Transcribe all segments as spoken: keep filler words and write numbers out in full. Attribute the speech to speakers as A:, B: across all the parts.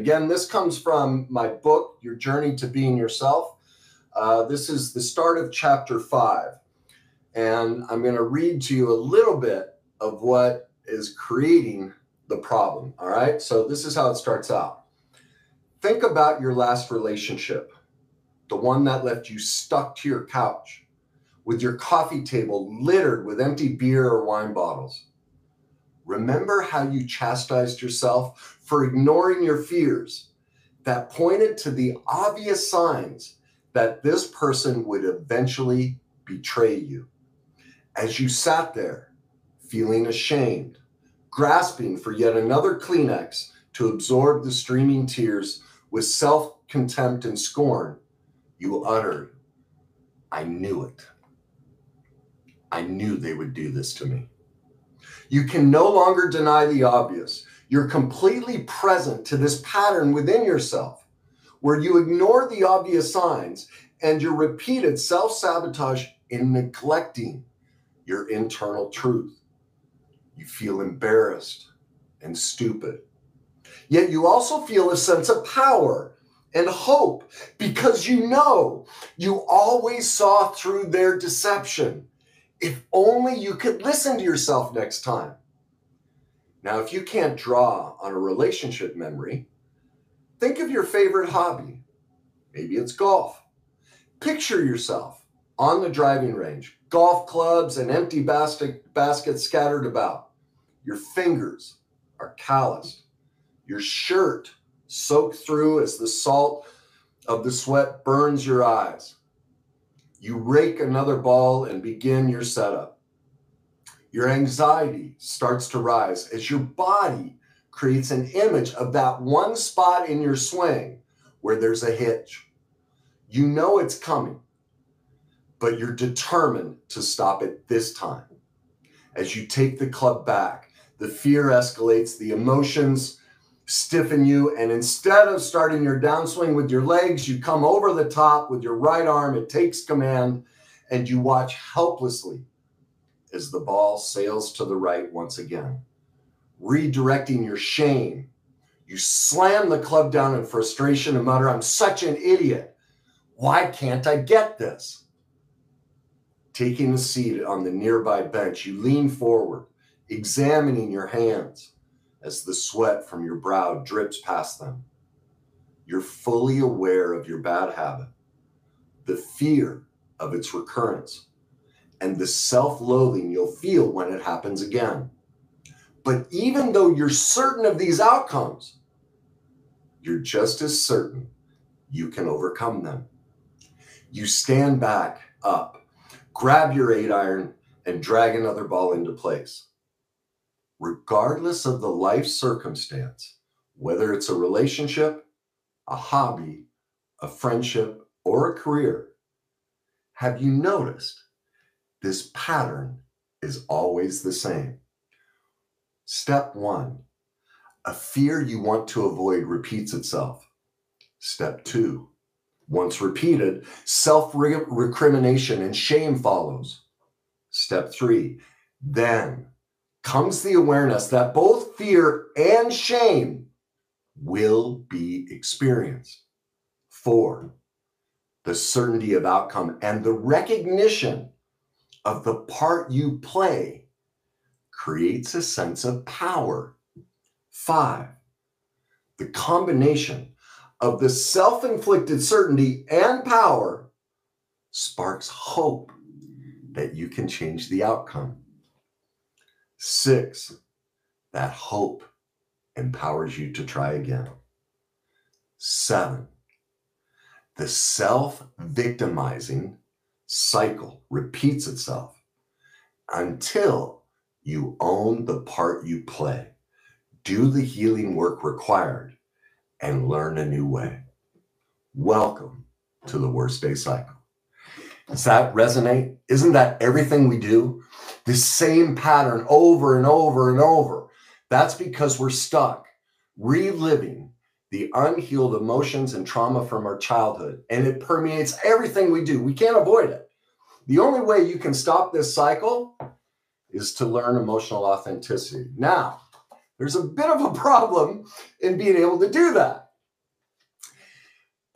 A: again, this comes from my book, Your Journey to Being Yourself. Uh, this is the start of chapter five. And I'm going to read to you a little bit of what is creating the problem. All right. So this is how it starts out. Think about your last relationship, the one that left you stuck to your couch with your coffee table littered with empty beer or wine bottles. Remember how you chastised yourself for ignoring your fears that pointed to the obvious signs that this person would eventually betray you. As you sat there, feeling ashamed, grasping for yet another Kleenex to absorb the streaming tears with self-contempt and scorn, you uttered, "I knew it. I knew they would do this to me." You can no longer deny the obvious. You're completely present to this pattern within yourself, where you ignore the obvious signs and your repeated self-sabotage in neglecting your internal truth. You feel embarrassed and stupid. Yet you also feel a sense of power and hope because you know you always saw through their deception. If only you could listen to yourself next time. Now, if you can't draw on a relationship memory, think of your favorite hobby. Maybe it's golf. Picture yourself on the driving range, golf clubs and empty basket, baskets scattered about. Your fingers are calloused. Your shirt soaked through as the salt of the sweat burns your eyes. You rake another ball and begin your setup. Your anxiety starts to rise as your body creates an image of that one spot in your swing where there's a hitch. You know it's coming, but you're determined to stop it this time. As you take the club back, the fear escalates, the emotions stiffen you, and instead of starting your downswing with your legs, you come over the top with your right arm. It takes command, and you watch helplessly as the ball sails to the right once again. Redirecting your shame, you slam the club down in frustration and mutter, "I'm such an idiot. Why can't I get this?" Taking a seat on the nearby bench, you lean forward, examining your hands as the sweat from your brow drips past them. You're fully aware of your bad habit, the fear of its recurrence, and the self-loathing you'll feel when it happens again. But even though you're certain of these outcomes, you're just as certain you can overcome them. You stand back up, grab your eight iron, and drag another ball into place. Regardless of the life circumstance, whether it's a relationship, a hobby, a friendship, or a career, have you noticed this pattern is always the same? Step one, a fear you want to avoid repeats itself. Step two, once repeated, self-recrimination and shame follows. Step three, then comes the awareness that both fear and shame will be experienced. Four, the certainty of outcome and the recognition of the part you play creates a sense of power. Five, the combination of the self-inflicted certainty and power sparks hope that you can change the outcome. Six, that hope empowers you to try again. Seven, the self-victimizing cycle repeats itself until you own the part you play, do the healing work required, and learn a new way. Welcome to the worst day cycle. Does that resonate? Isn't that everything we do? This same pattern over and over and over. That's because we're stuck reliving the unhealed emotions and trauma from our childhood, and it permeates everything we do. We can't avoid it. The only way you can stop this cycle is to learn emotional authenticity. Now, there's a bit of a problem in being able to do that.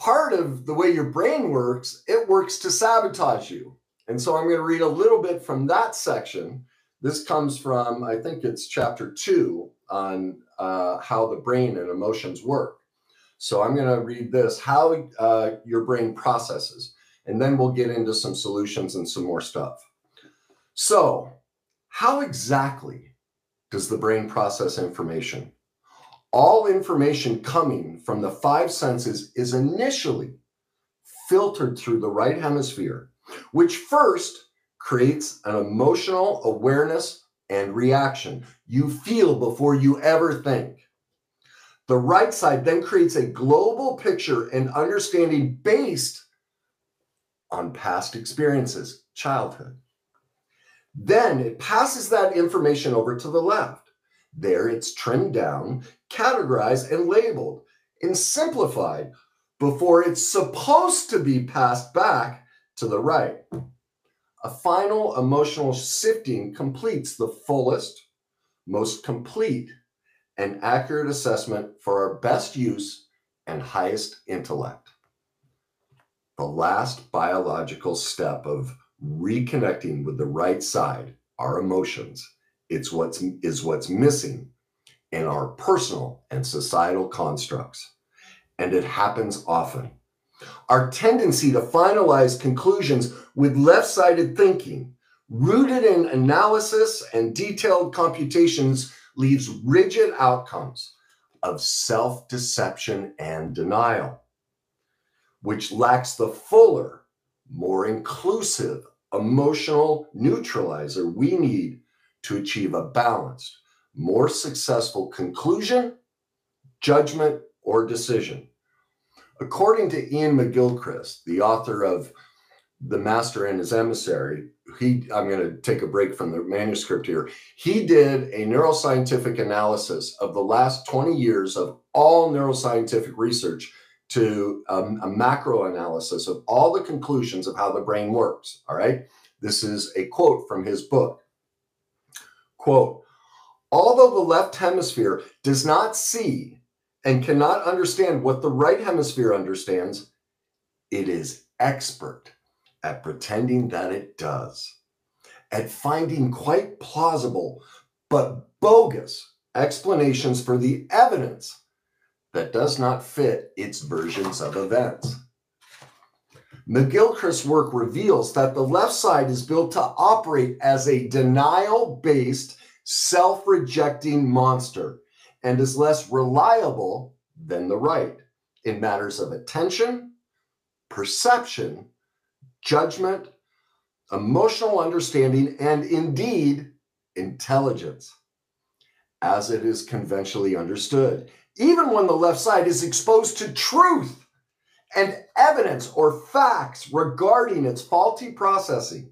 A: part of the way your brain works, it works to sabotage you. And so I'm going to read a little bit from that section. This comes from, I think it's chapter two on uh, how the brain and emotions work. So I'm going to read this, how uh, your brain processes, and then we'll get into some solutions and some more stuff. So how exactly does the brain process information? All information coming from the five senses is initially filtered through the right hemisphere, which first creates an emotional awareness and reaction. You feel before you ever think. The right side then creates a global picture and understanding based on past experiences, childhood. Then it passes that information over to the left. There it's trimmed down, categorized, and labeled and simplified before it's supposed to be passed back to the right. A final emotional sifting completes the fullest, most complete, and accurate assessment for our best use and highest intellect. The last biological step of reconnecting with the right side, our emotions, it's what's, is what's missing in our personal and societal constructs. And it happens often. Our tendency to finalize conclusions with left-sided thinking, rooted in analysis and detailed computations, leaves rigid outcomes of self-deception and denial, which lacks the fuller, more inclusive emotional neutralizer we need to achieve a balanced, more successful conclusion, judgment, or decision. According to Ian McGilchrist, the author of The Master and His Emissary, he, I'm going to take a break from the manuscript here. He did a neuroscientific analysis of the last twenty years of all neuroscientific research to um, a macro analysis of all the conclusions of how the brain works. All right. This is a quote from his book. Quote, although the left hemisphere does not see and cannot understand what the right hemisphere understands, it is expert at pretending that it does, at finding quite plausible but bogus explanations for the evidence that does not fit its versions of events. McGilchrist's work reveals that the left side is built to operate as a denial-based, self-rejecting monster and is less reliable than the right in matters of attention, perception, judgment, emotional understanding, and indeed, intelligence, as it is conventionally understood. Even when the left side is exposed to truth and evidence or facts regarding its faulty processing,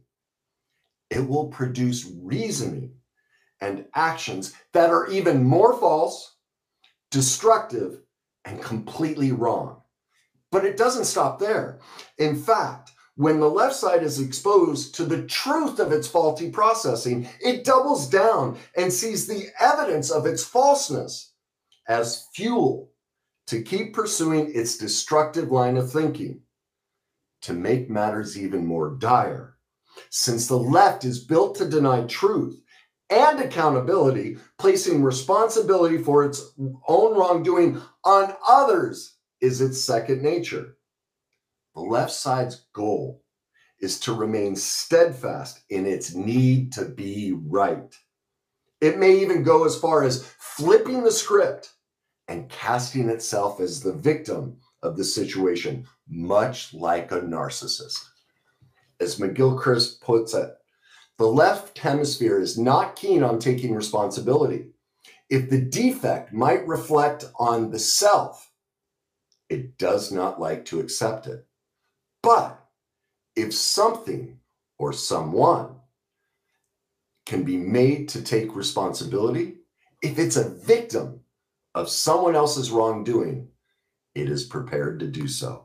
A: it will produce reasoning and actions that are even more false, destructive, and completely wrong. But it doesn't stop there. In fact, when the left side is exposed to the truth of its faulty processing, it doubles down and sees the evidence of its falseness as fuel to keep pursuing its destructive line of thinking. To make matters even more dire, since the left is built to deny truth and accountability, placing responsibility for its own wrongdoing on others is its second nature. The left side's goal is to remain steadfast in its need to be right. It may even go as far as flipping the script and casting itself as the victim of the situation, much like a narcissist. As McGilchrist puts it, the left hemisphere is not keen on taking responsibility. If the defect might reflect on the self, it does not like to accept it. But if something or someone can be made to take responsibility, if it's a victim of someone else's wrongdoing, it is prepared to do so.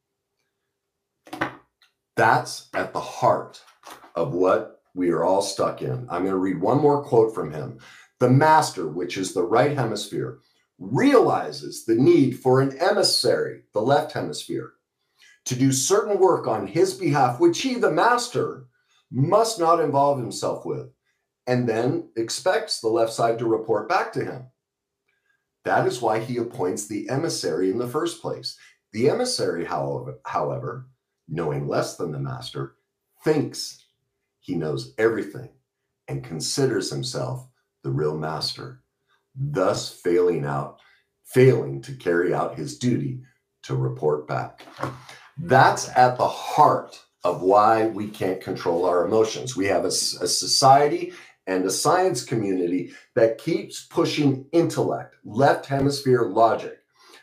A: That's at the heart of what we are all stuck in. I'm going to read one more quote from him. The master, which is the right hemisphere, realizes the need for an emissary, the left hemisphere, to do certain work on his behalf, which he, the master, must not involve himself with, and then expects the left side to report back to him. That is why he appoints the emissary in the first place. The emissary, however, however, knowing less than the master, thinks he knows everything and considers himself the real master, thus failing out, failing to carry out his duty to report back. That's at the heart of why we can't control our emotions. We have a, a society and a science community that keeps pushing intellect, left hemisphere logic.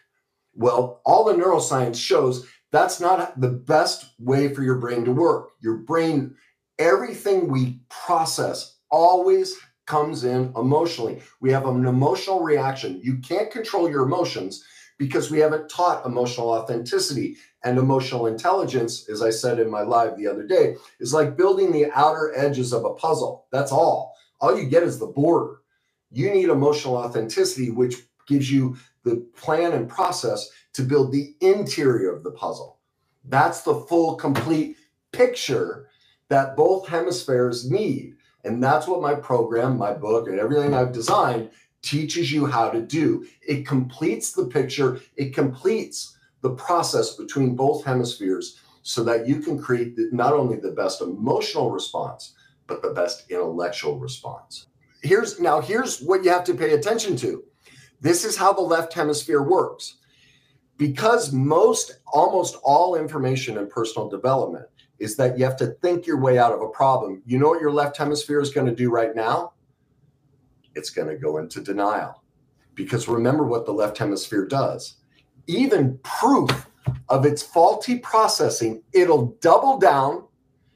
A: Well, all the neuroscience shows that's not the best way for your brain to work. Your brain, everything we process always comes in emotionally. We have an emotional reaction. You can't control your emotions because we haven't taught emotional authenticity. And emotional intelligence, as I said in my live the other day, is like building the outer edges of a puzzle. That's all. All you get is the border. You need emotional authenticity, which gives you the plan and process to build the interior of the puzzle. That's the full, complete picture that both hemispheres need. And that's what my program, my book, and everything I've designed teaches you how to do. It completes the picture. It completes the process between both hemispheres so that you can create the, not only the best emotional response, but the best intellectual response. Here's now, here's what you have to pay attention to. This is how the left hemisphere works. Because most, almost all information in personal development is that you have to think your way out of a problem. You know what your left hemisphere is going to do right now? It's going to go into denial. Because remember what the left hemisphere does. Even proof of its faulty processing, it'll double down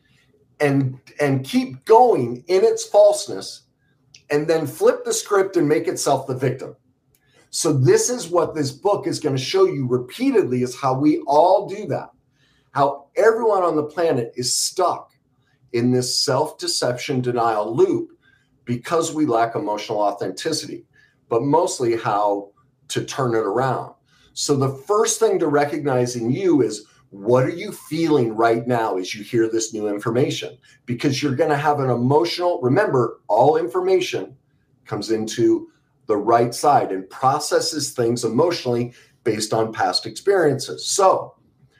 A: and, and keep going in its falseness and then flip the script and make itself the victim. So this is what this book is going to show you repeatedly, is how we all do that. How everyone on the planet is stuck in this self-deception denial loop because we lack emotional authenticity, but mostly how to turn it around. So the first thing to recognize in you is, what are you feeling right now as you hear this new information? Because you're going to have an emotional, remember, all information comes into the right side and processes things emotionally based on past experiences. So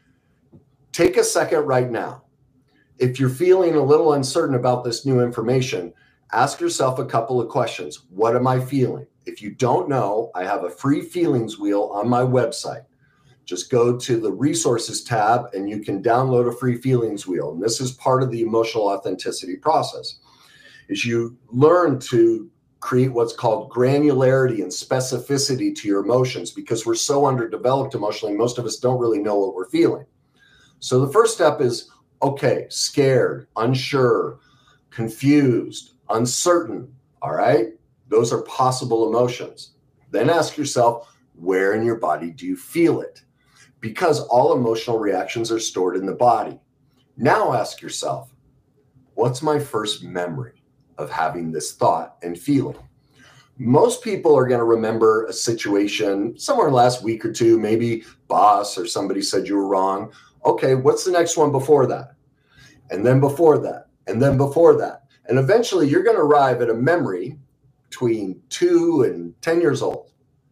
A: take a second right now. If you're feeling a little uncertain about this new information, ask yourself a couple of questions. What am I feeling? If you don't know, I have a free feelings wheel on my website. Just go to the resources tab and you can download a free feelings wheel. And this is part of the emotional authenticity process. Is you learn to create what's called granularity and specificity to your emotions, because we're so underdeveloped emotionally, most of us don't really know what we're feeling. So the first step is, okay, scared, unsure, confused, uncertain, all right? Those are possible emotions. Then ask yourself, where in your body do you feel it? Because all emotional reactions are stored in the body. Now ask yourself, what's my first memory of having this thought and feeling? Most people are going to remember a situation somewhere last week or two, maybe boss or somebody said you were wrong. Okay, what's the next one before that? And then before that, and then before that. And eventually you're going to arrive at a memory between two and ten years old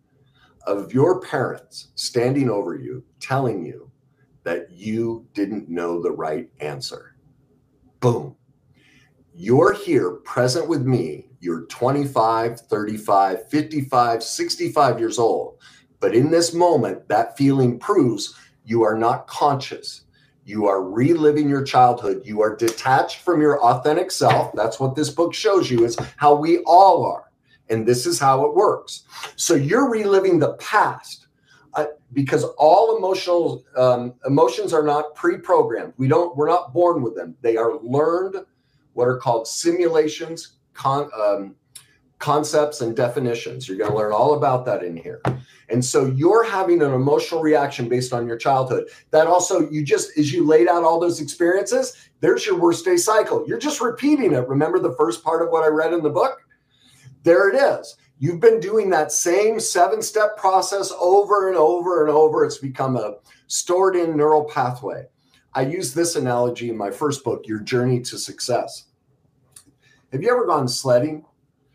A: of your parents standing over you, telling you that you didn't know the right answer. Boom. You're here present with me. You're twenty-five, thirty-five, fifty-five, sixty-five years old. But in this moment, that feeling proves you are not conscious. You are reliving your childhood. You are detached from your authentic self. That's what this book shows you, is how we all are. And this is how it works. So you're reliving the past uh, because all emotional um, emotions are not pre-programmed. We don't, we're not born with them. They are learned, what are called simulations, con, um, concepts, and definitions. You're going to learn all about that in here. And so you're having an emotional reaction based on your childhood. That also, you just, as you laid out all those experiences, there's your worst day cycle. You're just repeating it. Remember the first part of what I read in the book? There it is. You've been doing that same seven-step process over and over and over. It's become a stored-in neural pathway. I use this analogy in my first book, Your Journey to Success. Have you ever gone sledding?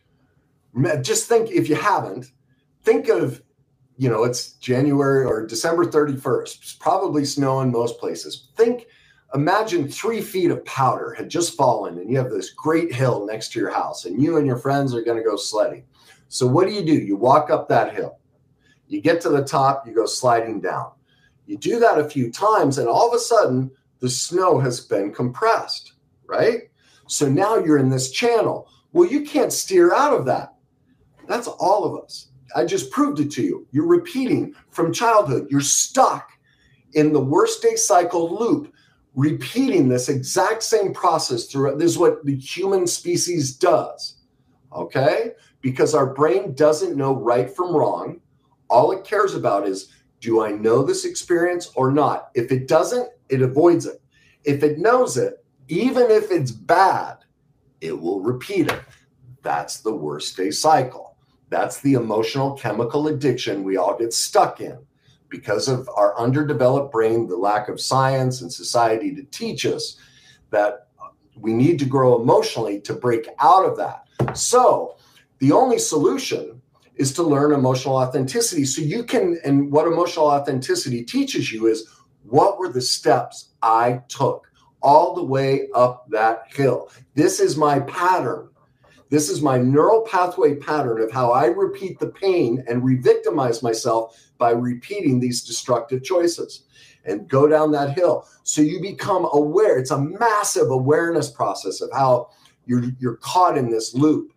A: Just think, if you haven't, think of, you know, it's January or December thirty-first. It's probably snowing most places. Think, imagine three feet of powder had just fallen and you have this great hill next to your house and you and your friends are going to go sledding. So what do you do? You walk up that hill. You get to the top, you go sliding down. You do that a few times and all of a sudden the snow has been compressed, right? So now you're in this channel. Well, you can't steer out of that. That's all of us. I just proved it to you. You're repeating from childhood. You're stuck in the worst day cycle loop, repeating this exact same process through. This is what the human species does, okay? Because our brain doesn't know right from wrong. All it cares about is, do I know this experience or not? If it doesn't, it avoids it. If it knows it, even if it's bad, it will repeat it. That's the worst day cycle. That's the emotional chemical addiction we all get stuck in because of our underdeveloped brain, the lack of science and society to teach us that we need to grow emotionally to break out of that. So the only solution is to learn emotional authenticity. So you can, and what emotional authenticity teaches you is, what were the steps I took all the way up that hill? This is my pattern. This is my neural pathway pattern of how I repeat the pain and re-victimize myself by repeating these destructive choices and go down that hill. So you become aware. It's a massive awareness process of how you're, you're caught in this loop.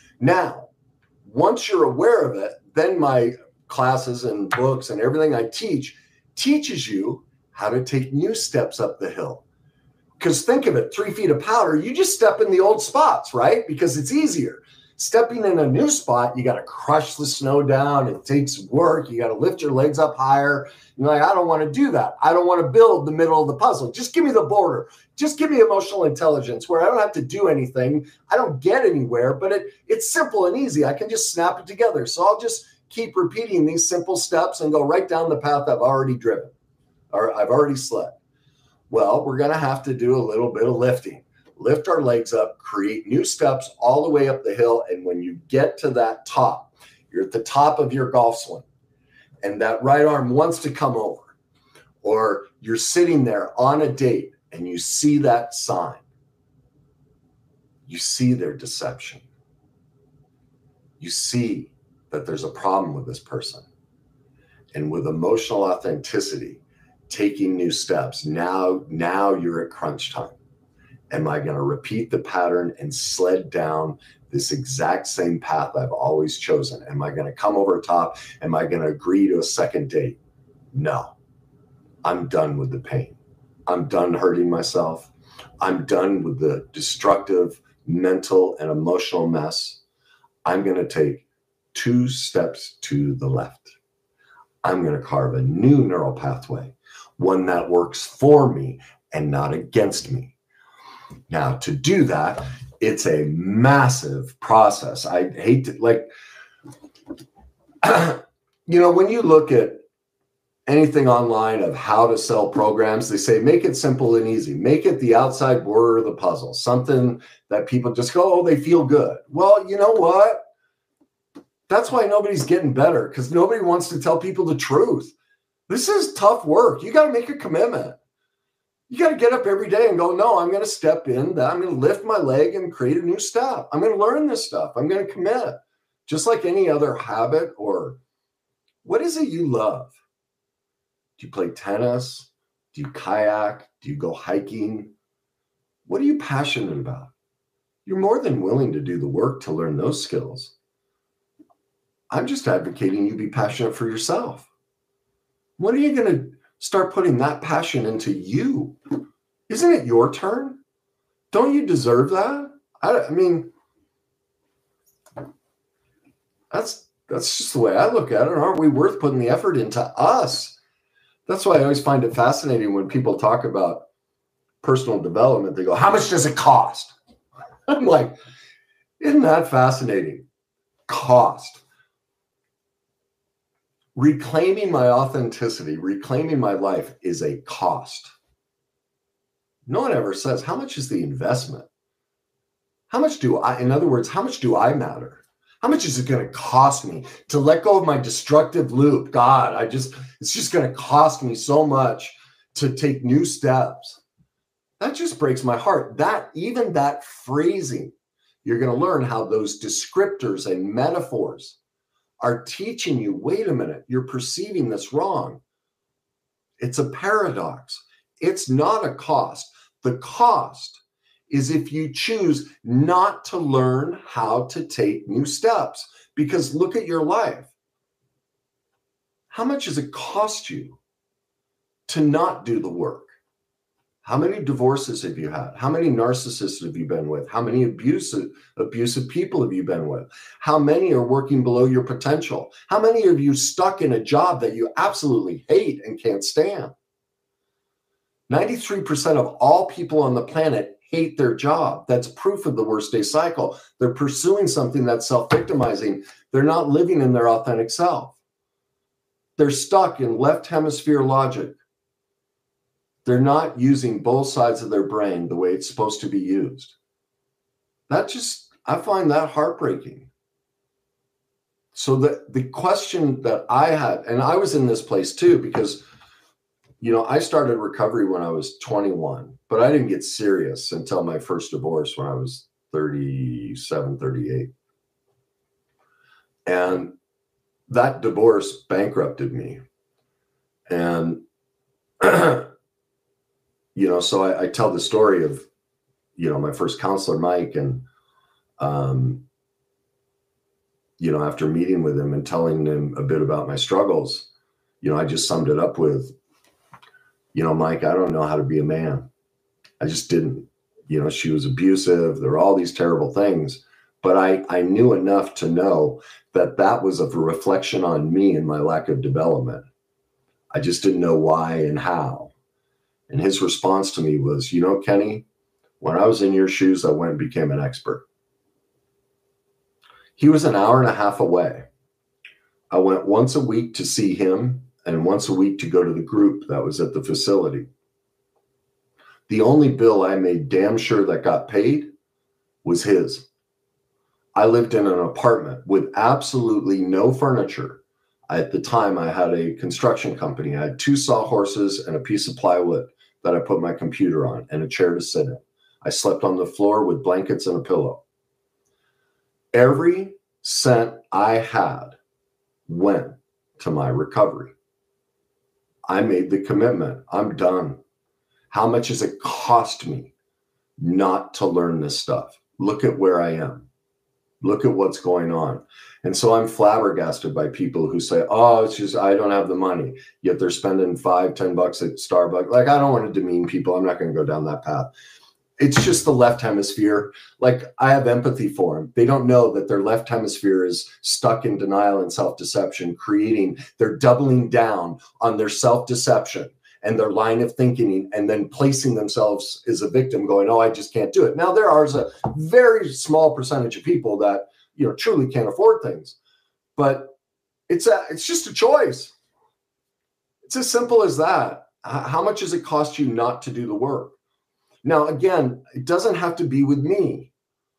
A: Now, once you're aware of it, then my classes and books and everything I teach teaches you how to take new steps up the hill. Because think of it, three feet of powder, you just step in the old spots, right? Because it's easier. Stepping in a new spot, you got to crush the snow down. It takes work. You got to lift your legs up higher. You're like, I don't want to do that. I don't want to build the middle of the puzzle. Just give me the border. Just give me emotional intelligence where I don't have to do anything. I don't get anywhere, but it it's simple and easy. I can just snap it together. So I'll just keep repeating these simple steps and go right down the path I've already driven or I've already sled. Well, we're going to have to do a little bit of lifting. Lift our legs up, create new steps all the way up the hill. And when you get to that top, you're at the top of your golf swing and that right arm wants to come over, or you're sitting there on a date and you see that sign. You see their deception. You see that there's a problem with this person. And with emotional authenticity, taking new steps, now, now you're at crunch time. Am I going to repeat the pattern and sled down this exact same path I've always chosen? Am I going to come over top? Am I going to agree to a second date? No. I'm done with the pain. I'm done hurting myself. I'm done with the destructive mental and emotional mess. I'm going to take two steps to the left. I'm going to carve a new neural pathway, one that works for me and not against me. Now, to do that, it's a massive process. I hate to, like, you know, when you look at anything online of how to sell programs, they say, make it simple and easy. Make it the outside border of the puzzle, something that people just go, oh, they feel good. Well, you know what? That's why nobody's getting better, because nobody wants to tell people the truth. This is tough work. You got to make a commitment. You got to get up every day and go, no, I'm going to step in that. I'm going to lift my leg and create a new step. I'm going to learn this stuff. I'm going to commit. Just like any other habit. Or what is it you love? Do you play tennis? Do you kayak? Do you go hiking? What are you passionate about? You're more than willing to do the work to learn those skills. I'm just advocating you be passionate for yourself. When are you going to start putting that passion into you? Isn't it your turn? Don't you deserve that? I, I mean, that's that's just the way I look at it. Aren't we worth putting the effort into us? That's why I always find it fascinating when people talk about personal development. They go, how much does it cost? I'm like, isn't that fascinating? Cost. Reclaiming my authenticity, reclaiming my life is a cost. No one ever says, how much is the investment? How much do I, in other words, how much do I matter? How much is it going to cost me to let go of my destructive loop? God, I just, it's just going to cost me so much to take new steps. That just breaks my heart. That, even that phrasing, you're going to learn how those descriptors and metaphors are teaching you, wait a minute, you're perceiving this wrong. It's a paradox. It's not a cost. The cost is if you choose not to learn how to take new steps. Because look at your life. How much does it cost you to not do the work? How many divorces have you had? How many narcissists have you been with? How many abusive, abusive people have you been with? How many are working below your potential? How many of you stuck in a job that you absolutely hate and can't stand? ninety-three percent of all people on the planet hate their job. That's proof of the worst day cycle. They're pursuing something that's self-victimizing. They're not living in their authentic self. They're stuck in left hemisphere logic. They're not using both sides of their brain the way it's supposed to be used. That just, I find that heartbreaking. So the, the question that I had, and I was in this place too, because, you know, I started recovery when I was twenty-one, but I didn't get serious until my first divorce when I was thirty-seven, thirty-eight. And that divorce bankrupted me. And you know, so I, I tell the story of, you know, my first counselor, Mike, and, um, you know, after meeting with him and telling him a bit about my struggles, you know, I just summed it up with, you know, Mike, I don't know how to be a man. I just didn't. You know, she was abusive. There were all these terrible things. But I, I knew enough to know that that was a reflection on me and my lack of development. I just didn't know why and how. And his response to me was, you know, Kenny, when I was in your shoes, I went and became an expert. He was an hour and a half away. I went once a week to see him and once a week to go to the group that was at the facility. The only bill I made damn sure that got paid was his. I lived in an apartment with absolutely no furniture. At the time, I had a construction company. I had two sawhorses and a piece of plywood that I put my computer on and a chair to sit in. I slept on the floor with blankets and a pillow. Every cent I had went to my recovery. I made the commitment. I'm done. How much does it cost me not to learn this stuff? Look at where I am. Look at what's going on. And so I'm flabbergasted by people who say, oh, it's just, I don't have the money. Yet they're spending five, ten bucks at Starbucks. Like, I don't want to demean people. I'm not going to go down that path. It's just the left hemisphere. Like, I have empathy for them. They don't know that their left hemisphere is stuck in denial and self-deception, creating, they're doubling down on their self-deception and their line of thinking, and then placing themselves as a victim going, oh, I just can't do it. Now, there are a very small percentage of people that, you know, truly can't afford things, but it's a, it's just a choice. It's as simple as that. How much does it cost you not to do the work? Now, again, it doesn't have to be with me.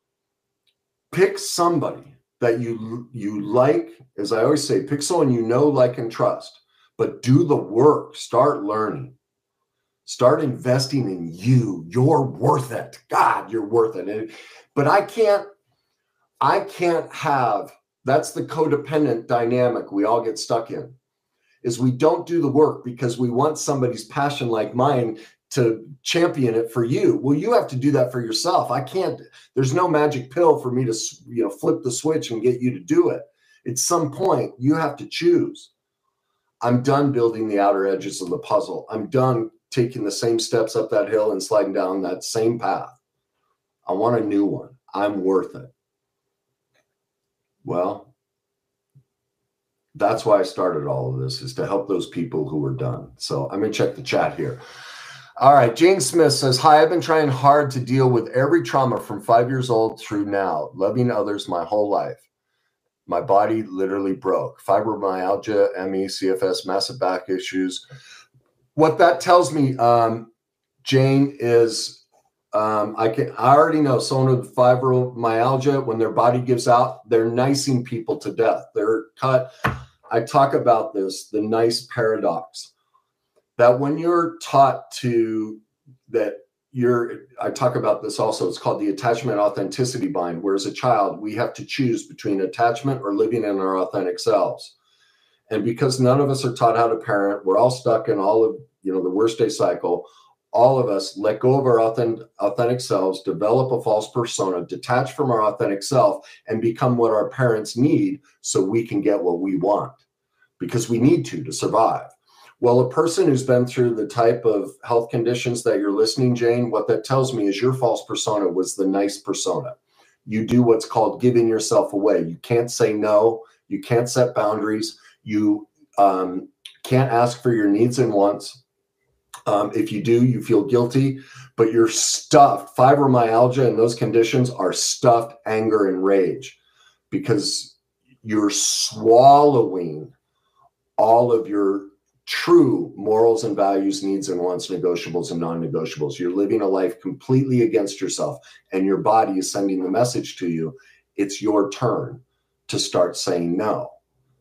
A: Pick somebody that you, you like, as I always say, pick someone you know, like, and trust. But do the work. Start learning. Start investing in you. You're worth it. God, you're worth it. But I can't, I can't have, that's the codependent dynamic we all get stuck in, is we don't do the work because we want somebody's passion like mine to champion it for you. Well, you have to do that for yourself. I can't, there's no magic pill for me to, you know, flip the switch and get you to do it. At some point, you have to choose. I'm done building the outer edges of the puzzle. I'm done taking the same steps up that hill and sliding down that same path. I want a new one. I'm worth it. Well, that's why I started all of this, is to help those people who are done. So I'm going to check the chat here. All right. Jane Smith says, hi, I've been trying hard to deal with every trauma from five years old through now, loving others my whole life. My body literally broke. Fibromyalgia, M E, C F S, massive back issues. What that tells me, um, Jane, is um, I can I already know someone with fibromyalgia, when their body gives out, they're nicing people to death. They're cut. I talk about this, the nice paradox, that when you're taught to, that you're, I talk about this also, it's called the attachment authenticity bind, where as a child, we have to choose between attachment or living in our authentic selves. And because none of us are taught how to parent, we're all stuck in all of, you know, the worst day cycle. All of us let go of our authentic, authentic selves, develop a false persona, detach from our authentic self, and become what our parents need so we can get what we want, because we need to to survive. Well, a person who's been through the type of health conditions that you're listening, Jane, what that tells me is your false persona was the nice persona. You do what's called giving yourself away. You can't say no. You can't set boundaries. You um, can't ask for your needs and wants. Um, if you do, you feel guilty, but you're stuffed. Fibromyalgia and those conditions are stuffed anger and rage, because you're swallowing all of your true morals and values, needs and wants, negotiables and non-negotiables. You're living a life completely against yourself, and your body is sending the message to you. It's your turn to start saying no.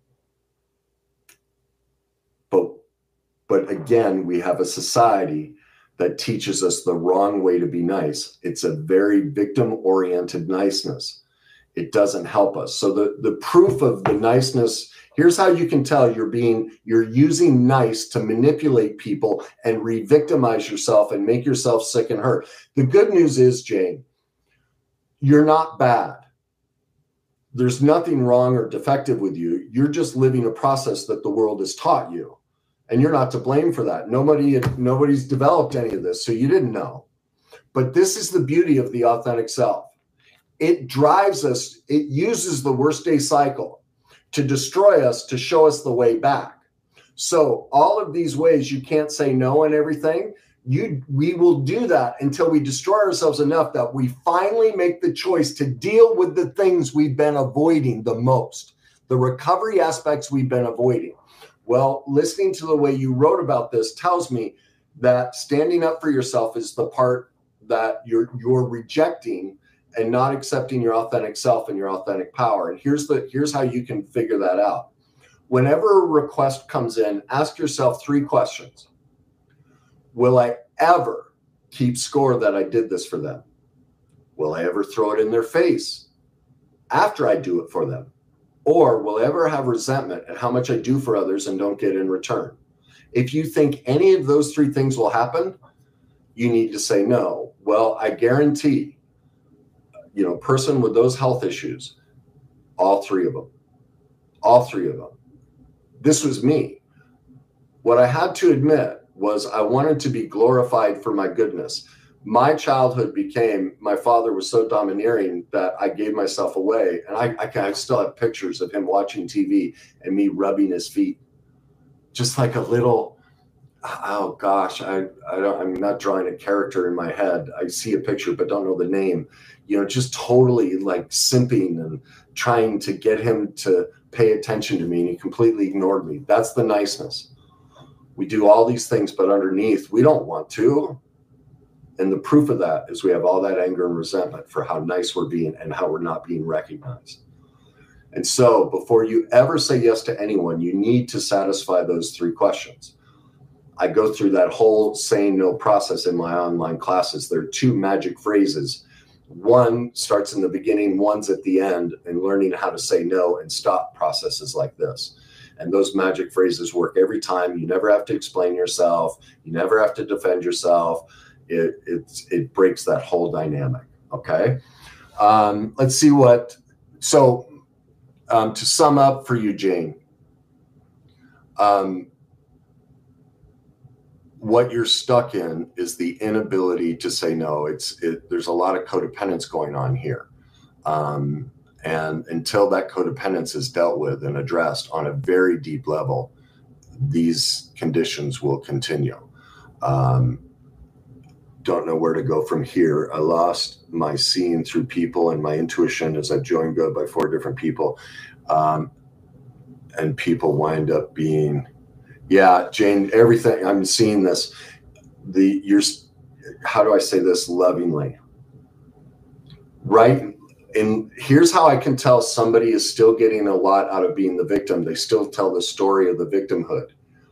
A: But, but again, we have a society that teaches us the wrong way to be nice. It's a very victim-oriented niceness. It doesn't help us. So the, the proof of the niceness, here's how you can tell you're being, you're using nice to manipulate people and re-victimize yourself and make yourself sick and hurt. The good news is, Jane, you're not bad. There's nothing wrong or defective with you. You're just living a process that the world has taught you. And you're not to blame for that. Nobody, nobody's developed any of this, so you didn't know. But this is the beauty of the authentic self. It drives us, it uses the worst day cycle to destroy us, to show us the way back. So all of these ways you can't say no and everything, you, we will do that until we destroy ourselves enough that we finally make the choice to deal with the things we've been avoiding the most, the recovery aspects we've been avoiding. Well, listening to the way you wrote about this tells me that standing up for yourself is the part that you're, you're rejecting and not accepting your authentic self and your authentic power. And here's the here's how you can figure that out. Whenever a request comes in, ask yourself three questions. Will I ever keep score that I did this for them? Will I ever throw it in their face after I do it for them? Or will I ever have resentment at how much I do for others and don't get in return? If you think any of those three things will happen, you need to say no. Well, I guarantee, you know, person with those health issues, all three of them, all three of them. This was me. What I had to admit was I wanted to be glorified for my goodness. My childhood became, my father was so domineering that I gave myself away. And I, I, I still have pictures of him watching T V and me rubbing his feet. Just like a little, oh gosh, I, I don't, I'm not drawing a character in my head. I see a picture, but don't know the name. You know, just totally like simping and trying to get him to pay attention to me. And he completely ignored me. That's the niceness. We do all these things, but underneath, we don't want to. And the proof of that is we have all that anger and resentment for how nice we're being and how we're not being recognized. And so before you ever say yes to anyone, you need to satisfy those three questions. I go through that whole saying no process in my online classes. There are two magic phrases. One starts in the beginning, one's at the end, and learning how to say no and stop processes like this. And those magic phrases work every time. You never have to explain yourself. You never have to defend yourself. It, it, it breaks that whole dynamic, okay? Um, let's see what, so um, to sum up for you, Jane, um, what you're stuck in is the inability to say no. It's it, there's a lot of codependence going on here. Um, and until that codependence is dealt with and addressed on a very deep level, these conditions will continue. Um, don't know where to go from here. I lost my seeing through people and my intuition as I've joined Go by four different people. Um, and people wind up being, yeah, Jane, everything, I'm seeing this, the, you're, how do I say this lovingly? Right. And here's how I can tell somebody is still getting a lot out of being the victim. They still tell the story of the victimhood,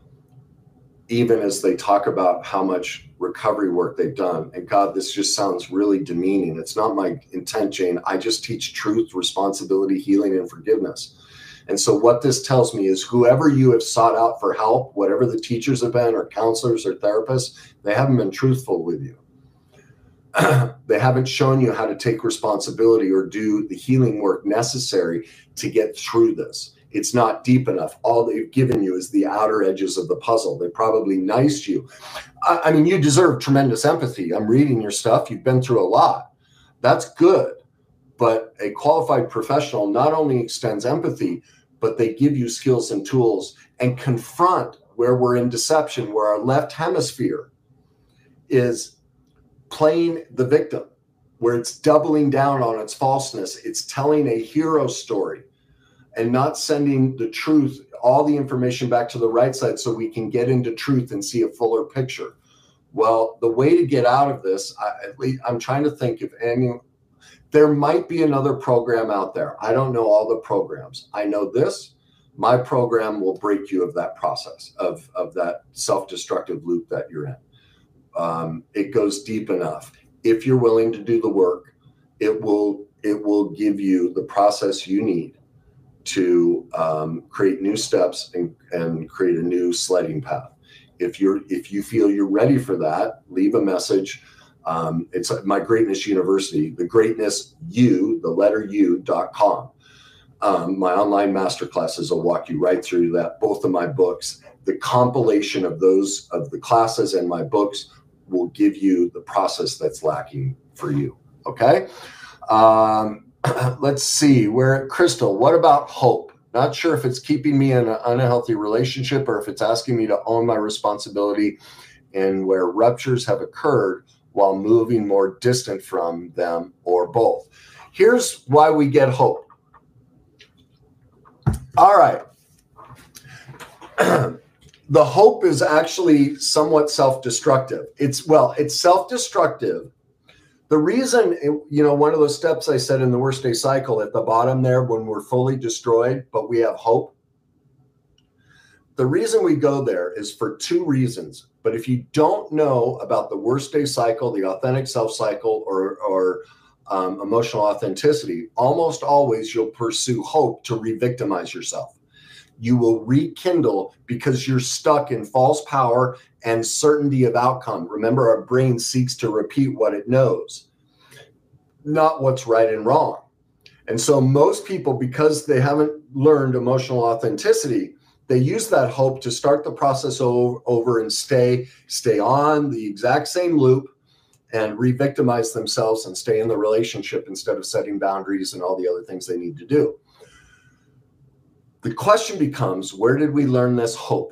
A: even as they talk about how much recovery work they've done. And God, this just sounds really demeaning. It's not my intent, Jane. I just teach truth, responsibility, healing, and forgiveness. And so what this tells me is whoever you have sought out for help, whatever the teachers have been, or counselors or therapists, they haven't been truthful with you. They haven't shown you how to take responsibility or do the healing work necessary to get through this. It's not deep enough. All they've given you is the outer edges of the puzzle. They probably niced you. I, I mean, you deserve tremendous empathy. I'm reading your stuff. You've been through a lot. That's good. But a qualified professional not only extends empathy, but they give you skills and tools and confront where we're in deception, where our left hemisphere is playing the victim, where it's doubling down on its falseness. It's telling a hero story and not sending the truth, all the information back to the right side so we can get into truth and see a fuller picture. Well, the way to get out of this, I, at least I'm trying to think if any, there might be another program out there. I don't know all the programs. I know this, my program will break you of that process, of, of that self-destructive loop that you're in. Um, it goes deep enough. If you're willing to do the work, it will it will give you the process you need to um, create new steps and, and create a new sledding path. If you're if you feel you're ready for that, leave a message. Um, it's My Greatness University, the greatness U, the letter U dot com. Um, my online masterclasses will walk you right through that. Both of my books, the compilation of those of the classes and my books will give you the process that's lacking for you. Okay. Um, let's see where Crystal, what about hope? Not sure if it's keeping me in an unhealthy relationship or if it's asking me to own my responsibility and where ruptures have occurred while moving more distant from them, or both. Here's why we get hope. All right. The hope is actually somewhat self-destructive. It's, well, it's self-destructive. The reason, you know, one of those steps I said in the worst day cycle at the bottom there, when we're fully destroyed, but we have hope. The reason we go there is for two reasons. But if you don't know about the worst day cycle, the authentic self cycle, or, or um, emotional authenticity, almost always you'll pursue hope to re-victimize yourself. You will rekindle because you're stuck in false power and certainty of outcome. Remember, our brain seeks to repeat what it knows, not what's right and wrong. And so most people, because they haven't learned emotional authenticity, they use that hope to start the process over, over and stay, stay on the exact same loop and re-victimize themselves and stay in the relationship instead of setting boundaries and all the other things they need to do. The question becomes, where did we learn this hope?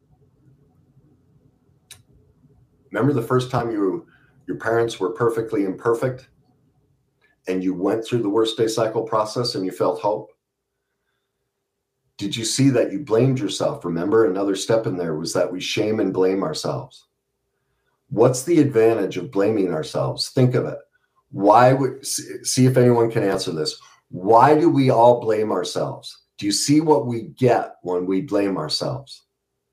A: Remember the first time you, your parents were perfectly imperfect and you went through the worst day cycle process and you felt hope? Did you see that you blamed yourself? Remember, another step in there was that we shame and blame ourselves. What's the advantage of blaming ourselves? Think of it. Why would, see if anyone can answer this. Why do we all blame ourselves? Do you see what we get when we blame ourselves?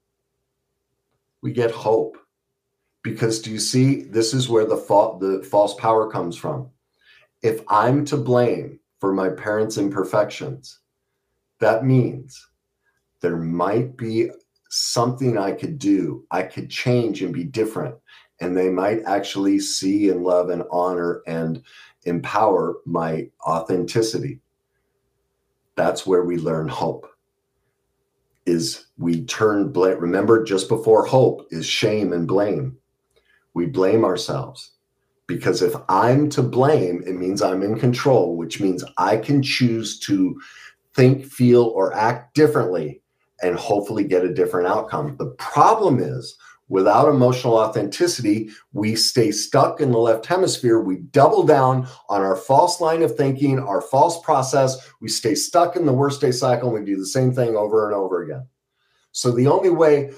A: We get hope. Because do you see, this is where the, fa- the false power comes from. If I'm to blame for my parents' imperfections, that means there might be something I could do. I could change and be different. And they might actually see and love and honor and empower my authenticity. That's where we learn hope. Is we turn blame. Remember, just before hope is shame and blame. We blame ourselves. Because if I'm to blame, it means I'm in control, which means I can choose to think, feel, or act differently and hopefully get a different outcome. The problem is Without emotional authenticity, we stay stuck in the left hemisphere. We double down on our false line of thinking, our false process. We stay stuck in the worst day cycle, and we do the same thing over and over again. So the only way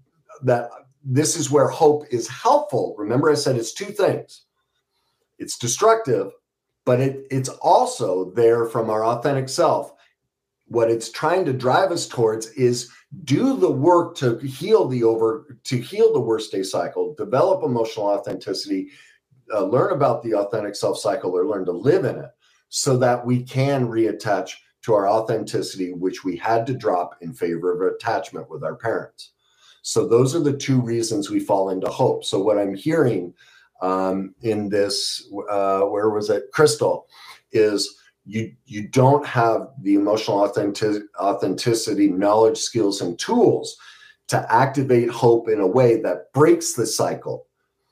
A: that this is where hope is helpful. Remember, I said it's two things. It's destructive, but it, it's also there from our authentic self. What it's trying to drive us towards is do the work to heal the over, to heal the worst day cycle, develop emotional authenticity, uh, learn about the authentic self cycle, or learn to live in it so that we can reattach to our authenticity, which we had to drop in favor of attachment with our parents. So those are the two reasons we fall into hope. So what I'm hearing um, in this, uh, where was it, Crystal, is you you don't have the emotional authentic, authenticity, knowledge, skills, and tools to activate hope in a way that breaks the cycle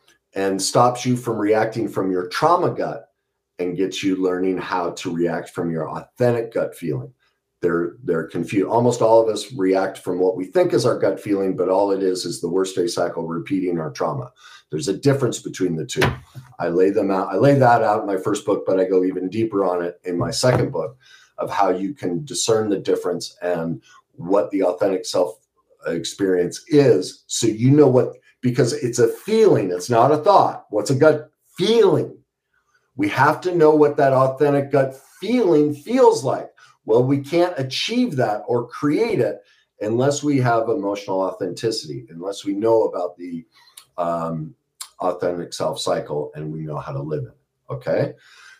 A: and stops you from reacting from your trauma gut and gets you learning how to react from your authentic gut feeling. They're they're confused. Almost all of us react from what we think is our gut feeling, but all it is is the worst day cycle repeating our trauma. There's a difference between the two. I lay them out. I lay that out in my first book, but I go even deeper on it in my second book of how you can discern the difference and what the authentic self experience is. So you know what, because it's a feeling, it's not a thought. What's a gut feeling? We have to know what that authentic gut feeling feels like. Well, we can't achieve that or create it unless we have emotional authenticity, unless we know about the um, authentic self cycle and we know how to live it. Okay.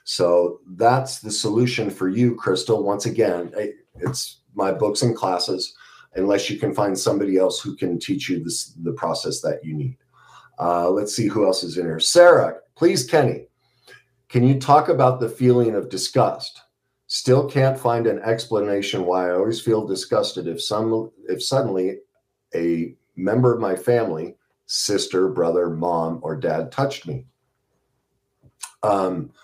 A: So that's the solution for you, Crystal. Once again, it's my books and classes, unless you can find somebody else who can teach you this, the process that you need. Uh, let's see who else is in here. Sarah, please, Kenny, can you talk about the feeling of disgust? Still can't find an explanation why I always feel disgusted if some if suddenly a member of my family, sister, brother, mom, or dad touched me. Um,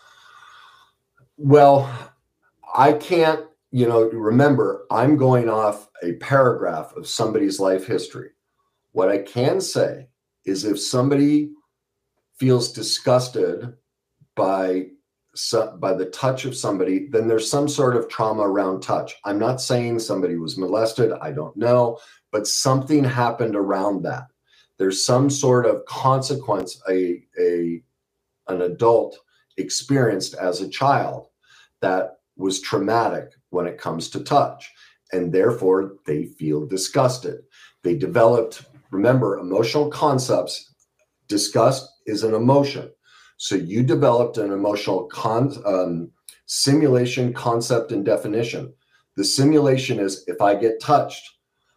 A: well, I can't, you know, remember, I'm going off a paragraph of somebody's life history. What I can say is if somebody feels disgusted by So, by the touch of somebody, then there's some sort of trauma around touch. I'm not saying somebody was molested. I don't know, but something happened around that. There's some sort of consequence a, a, an adult experienced as a child that was traumatic when it comes to touch. And therefore, they feel disgusted. They developed, remember, emotional concepts. Disgust is an emotion. So you developed an emotional con, um, simulation, concept, and definition. The simulation is if I get touched,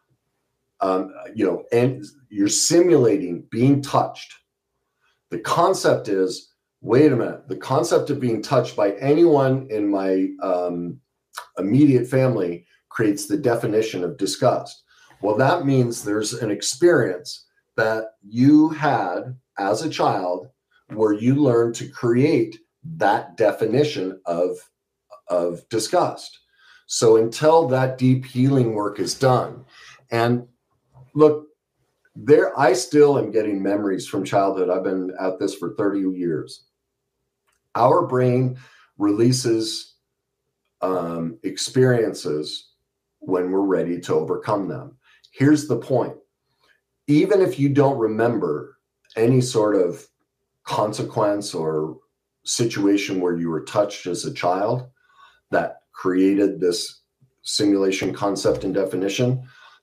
A: um, you know, and you're simulating being touched. The concept is, wait a minute, the concept of being touched by anyone in my um, immediate family creates the definition of disgust. Well, that means there's an experience that you had as a child where you learn to create that definition of, of disgust. So until that deep healing work is done, and look, there, I still am getting memories from childhood. I've been at this for thirty years. Our brain releases um, experiences when we're ready to overcome them. Here's the point. Even if you don't remember any sort of consequence or situation where you were touched as a child that created this simulation, concept, and definition,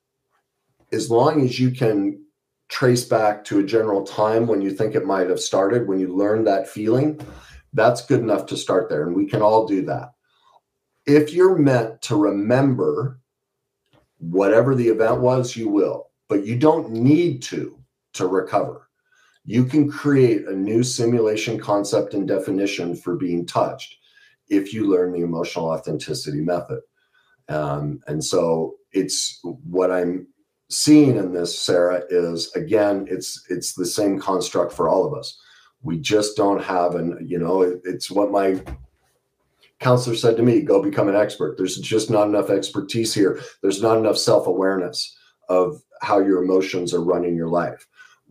A: as long as you can trace back to a general time when you think it might have started, when you learned that feeling, that's good enough to start there. And we can all do that. If you're meant to remember whatever the event was, you will, but you don't need to to recover. You can create a new simulation, concept, and definition for being touched if you learn the emotional authenticity method. Um, and so it's what I'm seeing in this, Sarah, is again, it's it's the same construct for all of us. We just don't have an, you know, it, it's what my counselor said to me, go become an expert. There's just not enough expertise here. There's not enough self-awareness of how your emotions are running your life.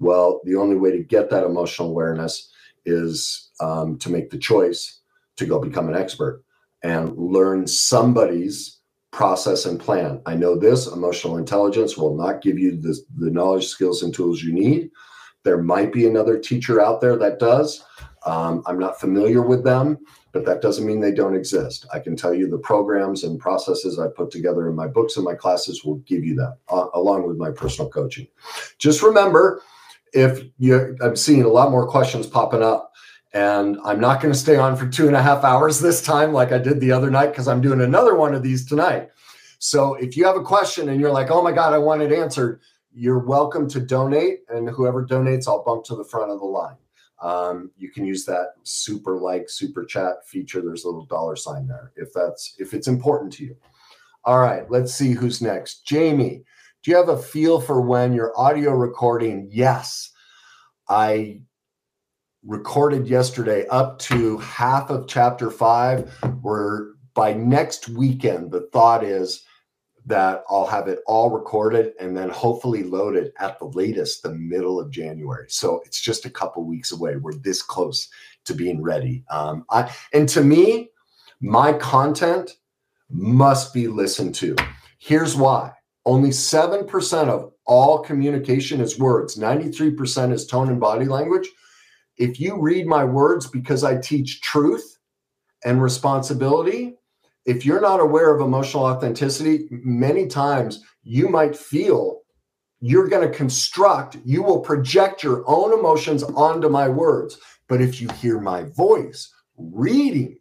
A: Well, the only way to get that emotional awareness is um, to make the choice to go become an expert and learn somebody's process and plan. I know this emotional intelligence will not give you the, the knowledge, skills, and tools you need. There might be another teacher out there that does. Um, I'm not familiar with them, but that doesn't mean they don't exist. I can tell you the programs and processes I put together in my books and my classes will give you that, uh, along with my personal coaching. Just remember, if you, I'm seeing a lot more questions popping up, and I'm not going to stay on for two and a half hours this time like I did the other night, because I'm doing another one of these tonight. So if you have a question and you're like, oh my God, I want it answered, you're welcome to donate. And whoever donates, I'll bump to the front of the line. Um, you can use that super like, super chat feature. There's a little dollar sign there if that's, if it's important to you. All right, let's see who's next. Jamie, do you have a feel for when your audio recording? Yes, I recorded yesterday up to half of chapter five, where by next weekend, the thought is that I'll have it all recorded and then hopefully loaded at the latest the middle of January. So it's just a couple weeks away. We're this close to being ready. Um, I, and to me, my content must be listened to. Here's why. Only seven percent of all communication is words. ninety-three percent is tone and body language. If you read my words, because I teach truth and responsibility, if you're not aware of emotional authenticity, many times you might feel you're going to construct, you will project your own emotions onto my words. But if you hear my voice reading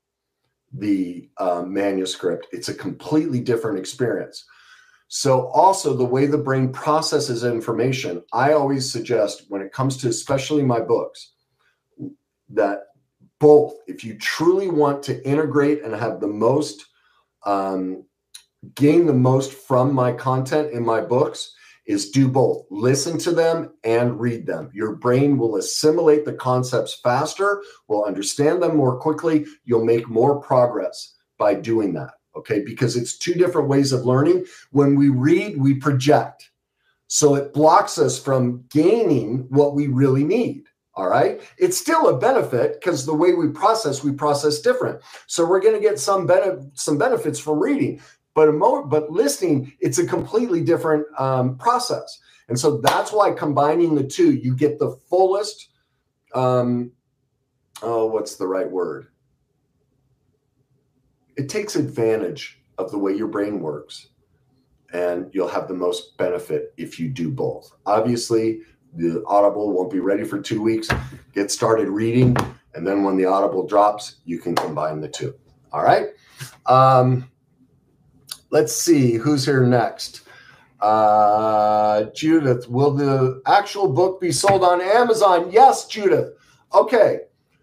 A: the uh, manuscript, it's a completely different experience. So also the way the brain processes information, I always suggest when it comes to especially my books, that both, if you truly want to integrate and have the most, um, gain the most from my content in my books, is do both. Listen to them and read them. Your brain will assimilate the concepts faster, will understand them more quickly. You'll make more progress by doing that, okay? Because it's two different ways of learning. When we read, we project. So it blocks us from gaining what we really need. All right. It's still a benefit because the way we process, we process different. So we're going to get some benefit, some benefits from reading, but emo- but listening, it's a completely different um, process. And so that's why combining the two, you get the fullest. Um, oh, what's the right word? It takes advantage of the way your brain works, and you'll have the most benefit if you do both. Obviously, the Audible won't be ready for two weeks. Get started reading, and then when the Audible drops, you can combine the two. All right. Um, let's see who's here next. Uh, Judith, will the actual book be sold on Amazon? Yes, Judith. Okay.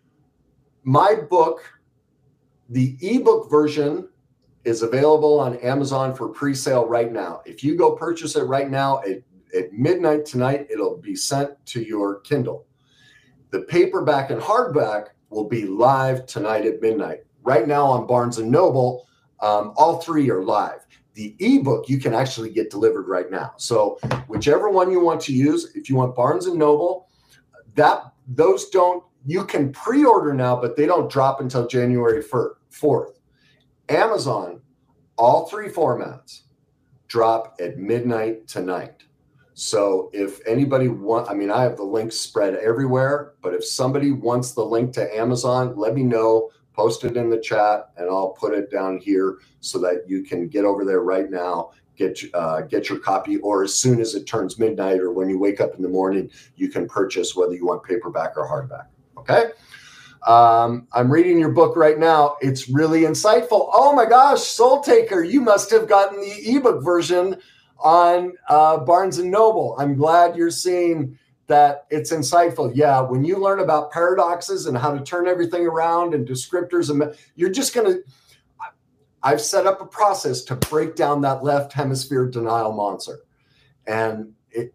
A: My book, the ebook version, is available on Amazon for pre-sale right now. If you go purchase it right now, it At midnight tonight, it'll be sent to your Kindle. The paperback and hardback will be live tonight at midnight. Right now on Barnes and Noble, um, all three are live. The ebook you can actually get delivered right now. So whichever one you want to use, if you want Barnes and Noble, that those don't, you can pre-order now, but they don't drop until January fourth. Amazon, all three formats drop at midnight tonight. So if anybody want, I mean, I have the links spread everywhere, but if somebody wants the link to Amazon, let me know, post it in the chat, and I'll put it down here so that you can get over there right now, get, uh, get your copy, or as soon as it turns midnight or when you wake up in the morning, you can purchase whether you want paperback or hardback. Okay. Um, I'm reading your book right now. It's really insightful. Oh my gosh, Soul Taker, you must have gotten the ebook version on uh, Barnes and Noble. I'm glad you're seeing that it's insightful. Yeah, when you learn about paradoxes and how to turn everything around and descriptors, and you're just going to, I've set up a process to break down that left hemisphere denial monster. And it,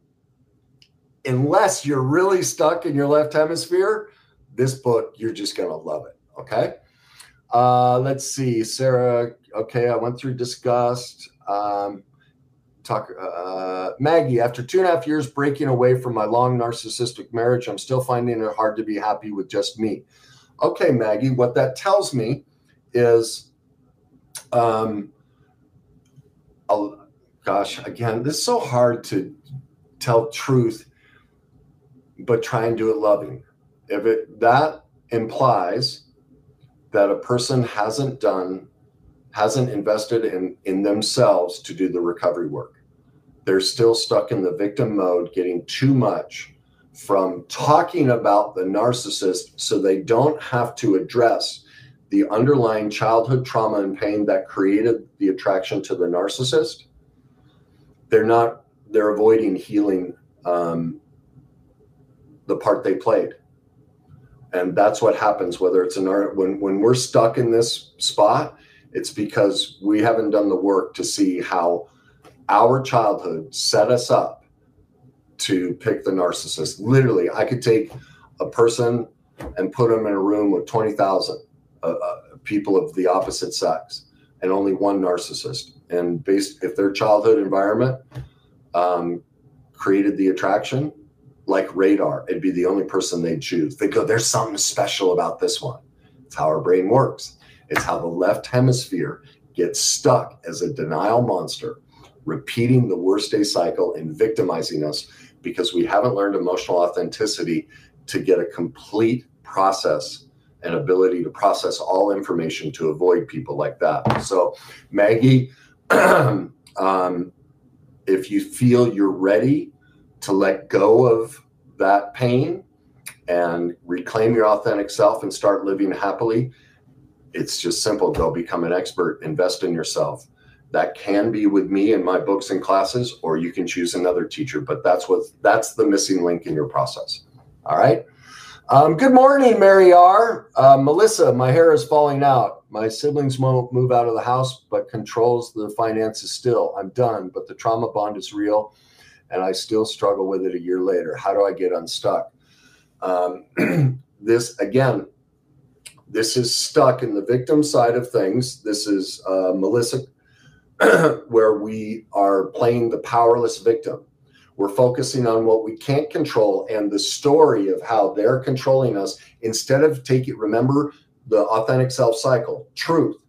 A: unless you're really stuck in your left hemisphere, this book, you're just going to love it. Okay. Uh, let's see, Sarah. Okay. I went through disgust. Um, talk, uh, Maggie, after two and a half years breaking away from my long narcissistic marriage, I'm still finding it hard to be happy with just me. Okay, Maggie, what that tells me is, um, I'll, gosh, again, this is so hard to tell truth, but try and do it loving. If it, that implies that a person hasn't done, hasn't invested in, in themselves to do the recovery work. They're still stuck in the victim mode, getting too much from talking about the narcissist so they don't have to address the underlying childhood trauma and pain that created the attraction to the narcissist. They're not, they're avoiding healing um, the part they played. And that's what happens, whether it's an art, when, when we're stuck in this spot, it's because we haven't done the work to see how our childhood set us up to pick the narcissist. Literally, I could take a person and put them in a room with twenty thousand uh, uh, people of the opposite sex and only one narcissist. And based, if their childhood environment um, created the attraction, like radar, it'd be the only person they'd choose. They go, there's something special about this one. It's how our brain works. It's how the left hemisphere gets stuck as a denial monster, repeating the worst day cycle and victimizing us because we haven't learned emotional authenticity to get a complete process and ability to process all information to avoid people like that. So Maggie, um, if you feel you're ready to let go of that pain and reclaim your authentic self and start living happily, it's just simple. Go become an expert, invest in yourself. That can be with me in my books and classes, or you can choose another teacher, but that's what, that's the missing link in your process. All right. Um, good morning, Mary R. Uh, Melissa, my hair is falling out. My siblings won't move out of the house, but controls the finances still. I'm done, but the trauma bond is real, and I still struggle with it a year later. How do I get unstuck? Um, this, again, this is stuck in the victim side of things. This is uh, Melissa, where we are playing the powerless victim. We're focusing on what we can't control and the story of how they're controlling us instead of take it. Remember the authentic self cycle, truth.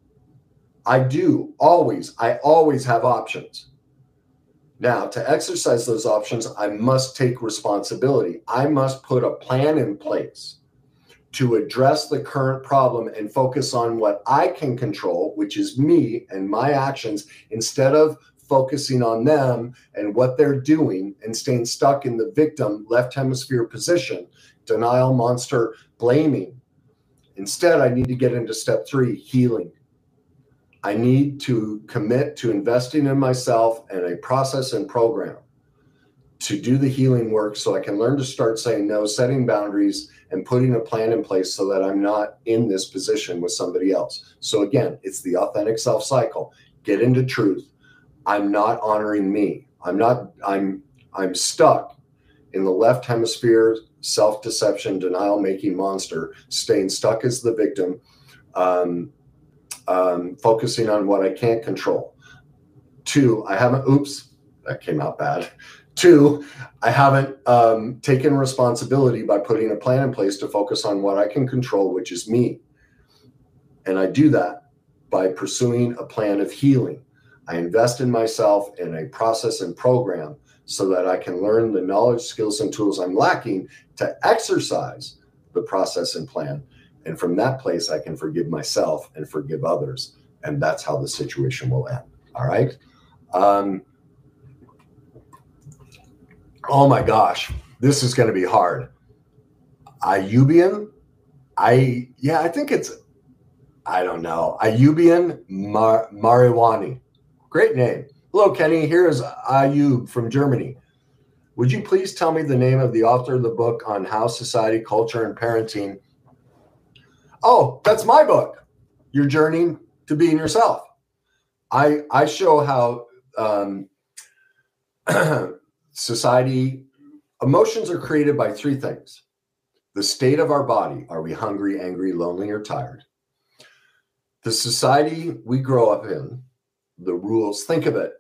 A: I do always, I always have options. Now, to exercise those options, I must take responsibility. I must put a plan in place to address the current problem and focus on what I can control, which is me and my actions, instead of focusing on them and what they're doing and staying stuck in the victim left hemisphere position, denial, monster, blaming. Instead, I need to get into step three, healing. I need to commit to investing in myself and a process and program to do the healing work so I can learn to start saying no, setting boundaries, and putting a plan in place so that I'm not in this position with somebody else. So again, it's the authentic self cycle. Get into truth. I'm not honoring me. I'm not, I'm, I'm stuck in the left hemisphere, self-deception, denial-making monster, staying stuck as the victim, um, um, focusing on what I can't control. Two, I haven't, oops, that came out bad. Two, I haven't um, taken responsibility by putting a plan in place to focus on what I can control, which is me. And I do that by pursuing a plan of healing. I invest in myself in a process and program so that I can learn the knowledge, skills, and tools I'm lacking to exercise the process and plan. And from that place, I can forgive myself and forgive others. And that's how the situation will end. All right. Um, oh my gosh, this is going to be hard. Ayubian. I, yeah, I think it's, I don't know. Ayubian Mar- Mariwani. Great name. Hello, Kenny. Here is Ayub from Germany. Would you please tell me the name of the author of the book on how society, culture, and parenting? Oh, that's my book. Your Journey to Being Yourself. I I show how um, society, emotions are created by three things. The state of our body. Are we hungry, angry, lonely, or tired? The society we grow up in, the rules, think of it.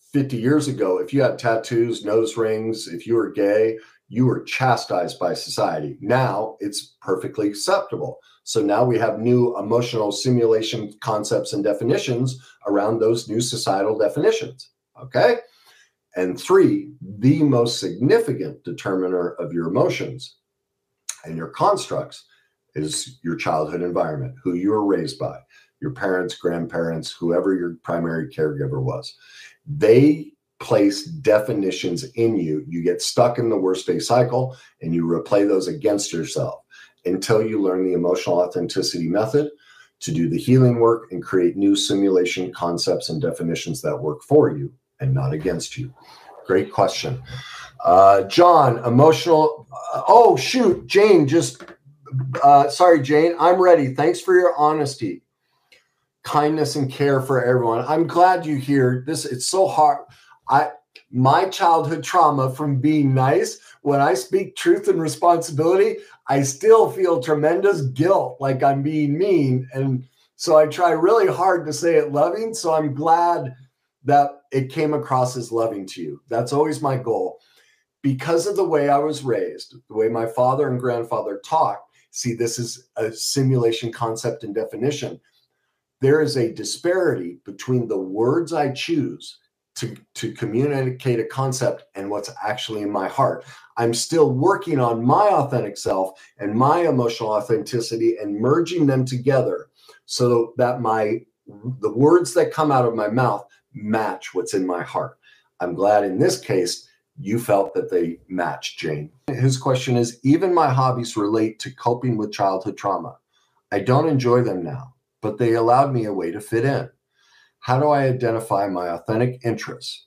A: fifty years ago, if you had tattoos, nose rings, if you were gay, you were chastised by society. Now it's perfectly acceptable. So now we have new emotional simulation concepts and definitions around those new societal definitions. Okay. And three, the most significant determiner of your emotions and your constructs is your childhood environment, who you were raised by, your parents, grandparents, whoever your primary caregiver was. They place definitions in you. You get stuck in the worst day cycle and you replay those against yourself until you learn the emotional authenticity method to do the healing work and create new simulation concepts and definitions that work for you and not against you. Great question. Uh, John, emotional. Uh, oh, shoot. Jane, just, uh, sorry, Jane, I'm ready. Thanks for your honesty, kindness, and care for everyone. I'm glad you hear this. It's so hard. I, my childhood trauma from being nice, when I speak truth and responsibility, I still feel tremendous guilt, like I'm being mean. And so I try really hard to say it loving. So I'm glad that it came across as loving to you. That's always my goal. Because of the way I was raised, the way my father and grandfather talked, see, this is a simulation concept and definition. There is a disparity between the words I choose to, to communicate a concept and what's actually in my heart. I'm still working on my authentic self and my emotional authenticity and merging them together so that my the words that come out of my mouth match what's in my heart. I'm glad in this case you felt that they matched, Jane. His question is, even my hobbies relate to coping with childhood trauma. I don't enjoy them now, but they allowed me a way to fit in. How do I identify my authentic interests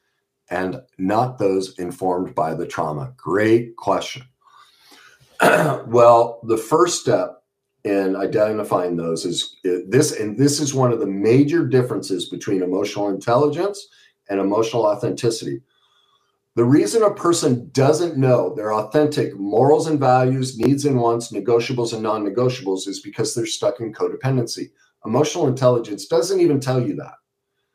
A: and not those informed by the trauma? Great question. Well, the first step in identifying those is this, and this is one of the major differences between emotional intelligence and emotional authenticity. The reason a person doesn't know their authentic morals and values, needs and wants, negotiables and non-negotiables is because they're stuck in codependency. Emotional intelligence doesn't even tell you that.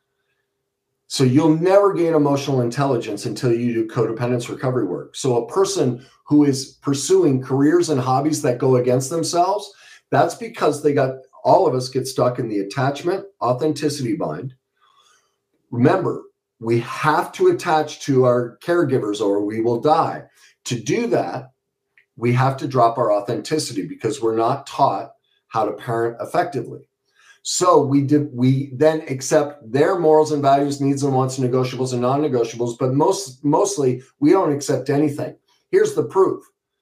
A: So you'll never gain emotional intelligence until you do codependence recovery work. So a person who is pursuing careers and hobbies that go against themselves, that's because they got, all of us get stuck in the attachment authenticity bind. Remember, we have to attach to our caregivers or we will die. To do that, we have to drop our authenticity because we're not taught how to parent effectively. So we did, we then accept their morals and values, needs and wants, negotiables and non-negotiables, but most mostly we don't accept anything. Here's the proof.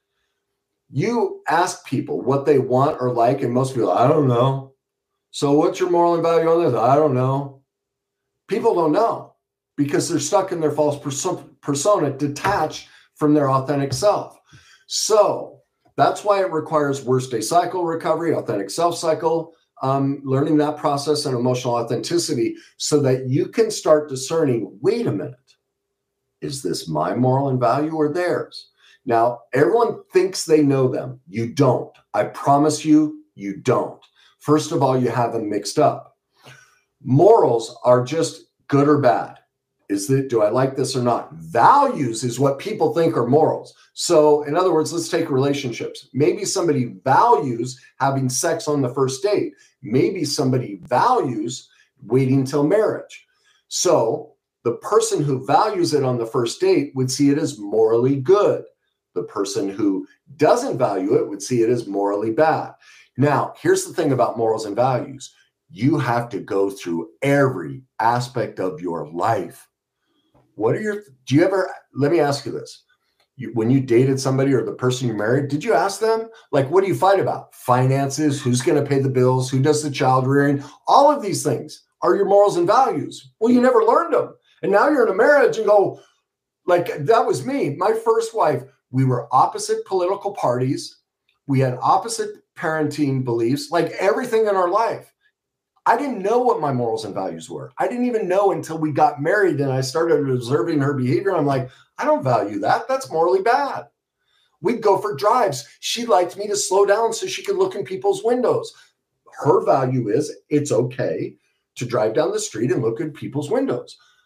A: You ask people what they want or like, and most people, I don't know. So what's your moral and value on this? I don't know. People don't know because they're stuck in their false persona, detached from their authentic self. So that's why it requires worst day cycle recovery, authentic self cycle, um, learning that process and emotional authenticity so that you can start discerning, wait a minute, is this my moral and value or theirs? Now, everyone thinks they know them. You don't. I promise you, you don't. First of all, you have them mixed up. Morals are just good or bad. Is that, do I like this or not? Values is what people think are morals. So in other words, let's take relationships. Maybe somebody values having sex on the first date. Maybe somebody values waiting till marriage. So the person who values it on the first date would see it as morally good. The person who doesn't value it would see it as morally bad. Now, here's the thing about morals and values. You have to go through every aspect of your life. What are your, do you ever, let me ask you this. You, when you dated somebody or the person you married, did you ask them, like, what do you fight about? Finances, who's going to pay the bills, who does the child rearing? All of these things are your morals and values. Well, you never learned them. And now you're in a marriage and go, like, that was me. My first wife, we were opposite political parties. We had opposite parenting beliefs, like everything in our life. I didn't know what my morals and values were. I didn't even know until we got married and I started observing her behavior. I'm like, I don't value that. That's morally bad. We'd go for drives. She liked me to slow down so she could look in people's windows. Her value is it's okay to drive down the street and look at people's windows.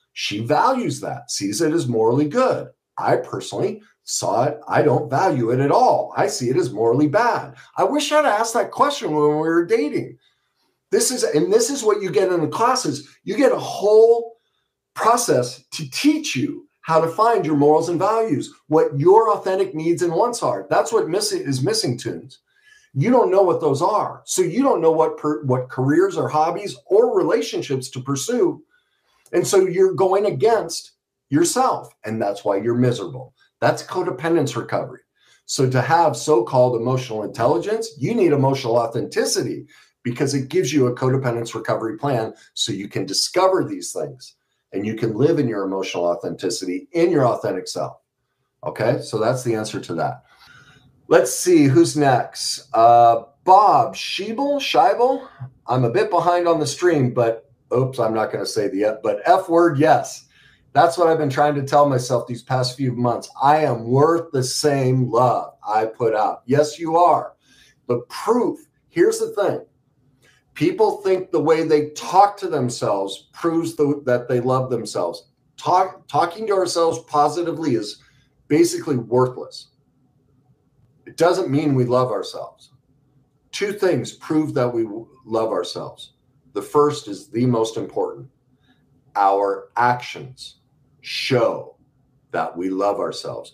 A: She values that, sees it as morally good. I personally saw it. I don't value it at all. I see it as morally bad. I wish I'd asked that question when we were dating. This is, and this is what you get in the classes. You get a whole process to teach you how to find your morals and values, what your authentic needs and wants are. That's what missing is missing, Tunes. You don't know what those are. So you don't know what per, what careers or hobbies or relationships to pursue. And so you're going against yourself. And that's why you're miserable. That's codependence recovery. So to have so-called emotional intelligence, you need emotional authenticity because it gives you a codependence recovery plan so you can discover these things and you can live in your emotional authenticity in your authentic self. Okay, so that's the answer to that. Let's see who's next. Uh, Bob Scheibel, Scheibel. I'm a bit behind on the stream, but oops, I'm not going to say the F, but F word, yes. That's what I've been trying to tell myself these past few months. I am worth the same love I put out. Yes, you are. But proof, here's the thing. People think the way they talk to themselves proves the, that they love themselves. Talk, talking to ourselves positively is basically worthless. It doesn't mean we love ourselves. Two things prove that we love ourselves. The first is the most important. Our actions show that we love ourselves.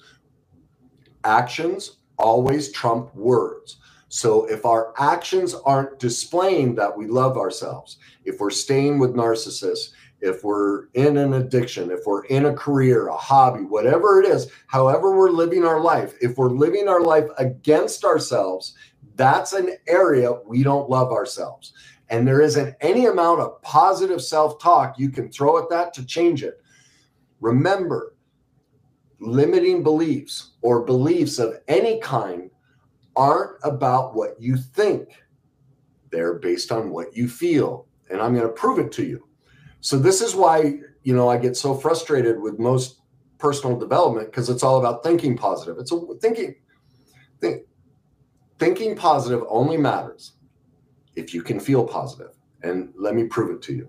A: Actions always trump words. So if our actions aren't displaying that we love ourselves, if we're staying with narcissists, if we're in an addiction, if we're in a career, a hobby, whatever it is, however we're living our life, if we're living our life against ourselves, that's an area we don't love ourselves. And there isn't any amount of positive self-talk you can throw at that to change it. Remember, limiting beliefs or beliefs of any kind aren't about what you think. They're based on what you feel. And I'm going to prove it to you. So this is why, you know, I get so frustrated with most personal development because it's all about thinking positive. It's a thinking, think, thinking positive only matters if you can feel positive. And let me prove it to you.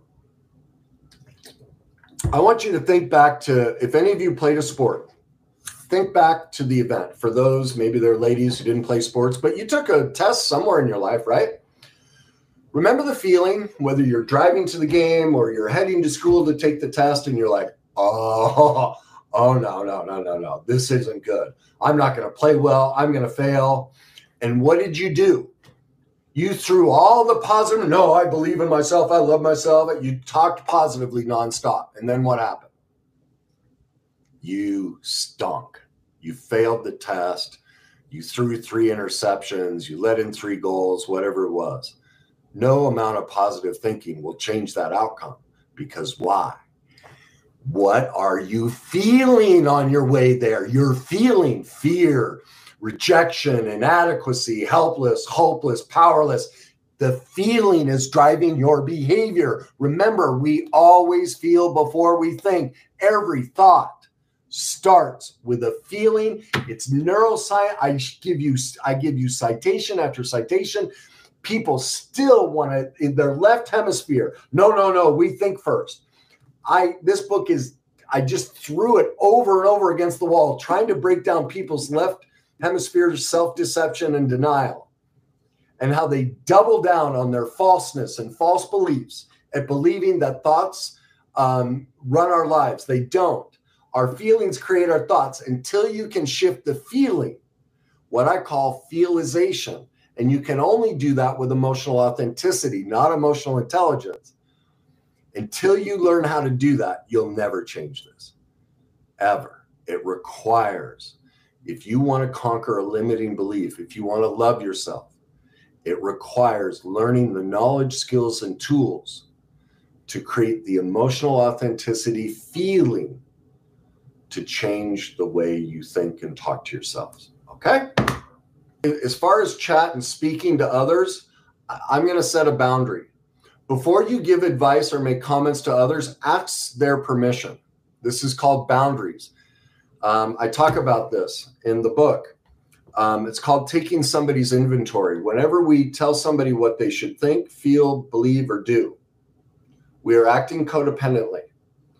A: I want you to think back to, if any of you played a sport, think back to the event. For those, maybe they're ladies who didn't play sports, but you took a test somewhere in your life, right? Remember the feeling, whether you're driving to the game or you're heading to school to take the test and you're like, oh, oh no, no, no, no, no, this isn't good. I'm not going to play well. I'm going to fail. And what did you do? You threw all the positive, no, I believe in myself. I love myself. You talked positively nonstop. And then what happened? You stunk. You failed the test. You threw three interceptions. You let in three goals, whatever it was. No amount of positive thinking will change that outcome. Because why? What are you feeling on your way there? You're feeling fear, rejection, inadequacy, helpless, hopeless, powerless. The feeling is driving your behavior. Remember, we always feel before we think. Every thought starts with a feeling. It's neuroscience. I give you, I give you citation after citation. People still want to, in their left hemisphere. No, no, no. We think first. I, this book is, I just threw it over and over against the wall, trying to break down people's left hemisphere's self-deception and denial, and how they double down on their falseness and false beliefs at believing that thoughts um, run our lives. They don't. Our feelings create our thoughts. Until you can shift the feeling, what I call feelization, and you can only do that with emotional authenticity, not emotional intelligence. Until you learn how to do that, you'll never change this, ever. It requires, if you want to conquer a limiting belief, if you want to love yourself, it requires learning the knowledge, skills, and tools to create the emotional authenticity feeling to change the way you think and talk to yourselves. Okay? As far as chat and speaking to others, I'm going to set a boundary. Before you give advice or make comments to others, ask their permission. This is called boundaries. Um, I talk about this in the book. Um, it's called taking somebody's inventory. Whenever we tell somebody what they should think, feel, believe, or do, we are acting codependently.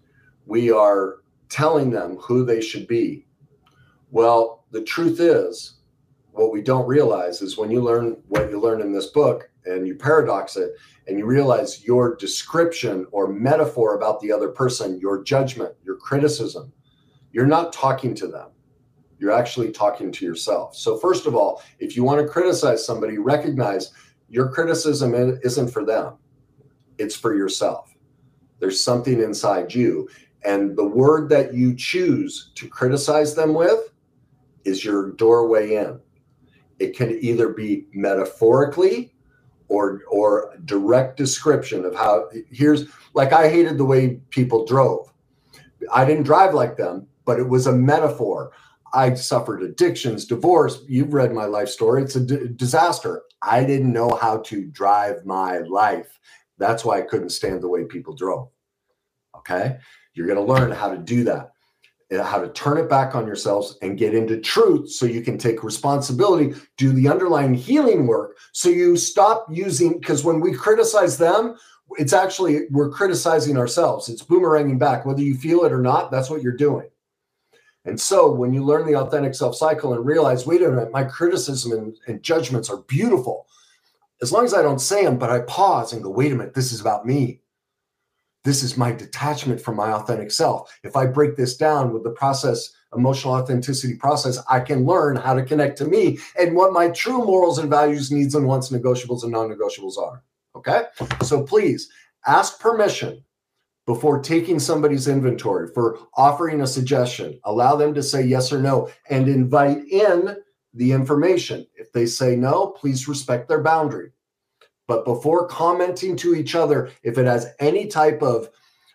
A: we are telling them who they should be. Well, the truth is, what we don't realize is when you learn what you learn in this book and you paradox it and you realize your description or metaphor about the other person, your judgment, your criticism, you're not talking to them. You're actually talking to yourself. So first of all, if you want to criticize somebody, recognize your criticism isn't for them. It's for yourself. There's something inside you. And the word that you choose to criticize them with is your doorway in. It can either be metaphorically or or direct description of how, here's, like I hated the way people drove. I didn't drive like them, but it was a metaphor. I suffered addictions, divorce. You've read my life story. It's a d- disaster. I didn't know how to drive my life. That's why I couldn't stand the way people drove. Okay? You're going to learn how to do that, how to turn it back on yourselves and get into truth so you can take responsibility, do the underlying healing work so you stop using, because when we criticize them, it's actually, we're criticizing ourselves. It's boomeranging back. Whether you feel it or not, that's what you're doing. And so when you learn the authentic self cycle and realize, wait a minute, my criticism and, and judgments are beautiful. As long as I don't say them, but I pause and go, wait a minute, this is about me. This is my detachment from my authentic self. If I break this down with the process, emotional authenticity process, I can learn how to connect to me and what my true morals and values, needs and wants, negotiables and non-negotiables are. Okay? So please ask permission before taking somebody's inventory, for offering a suggestion. Allow them to say yes or no and invite in the information. If they say no, please respect their boundary. But before commenting to each other, if it has any type of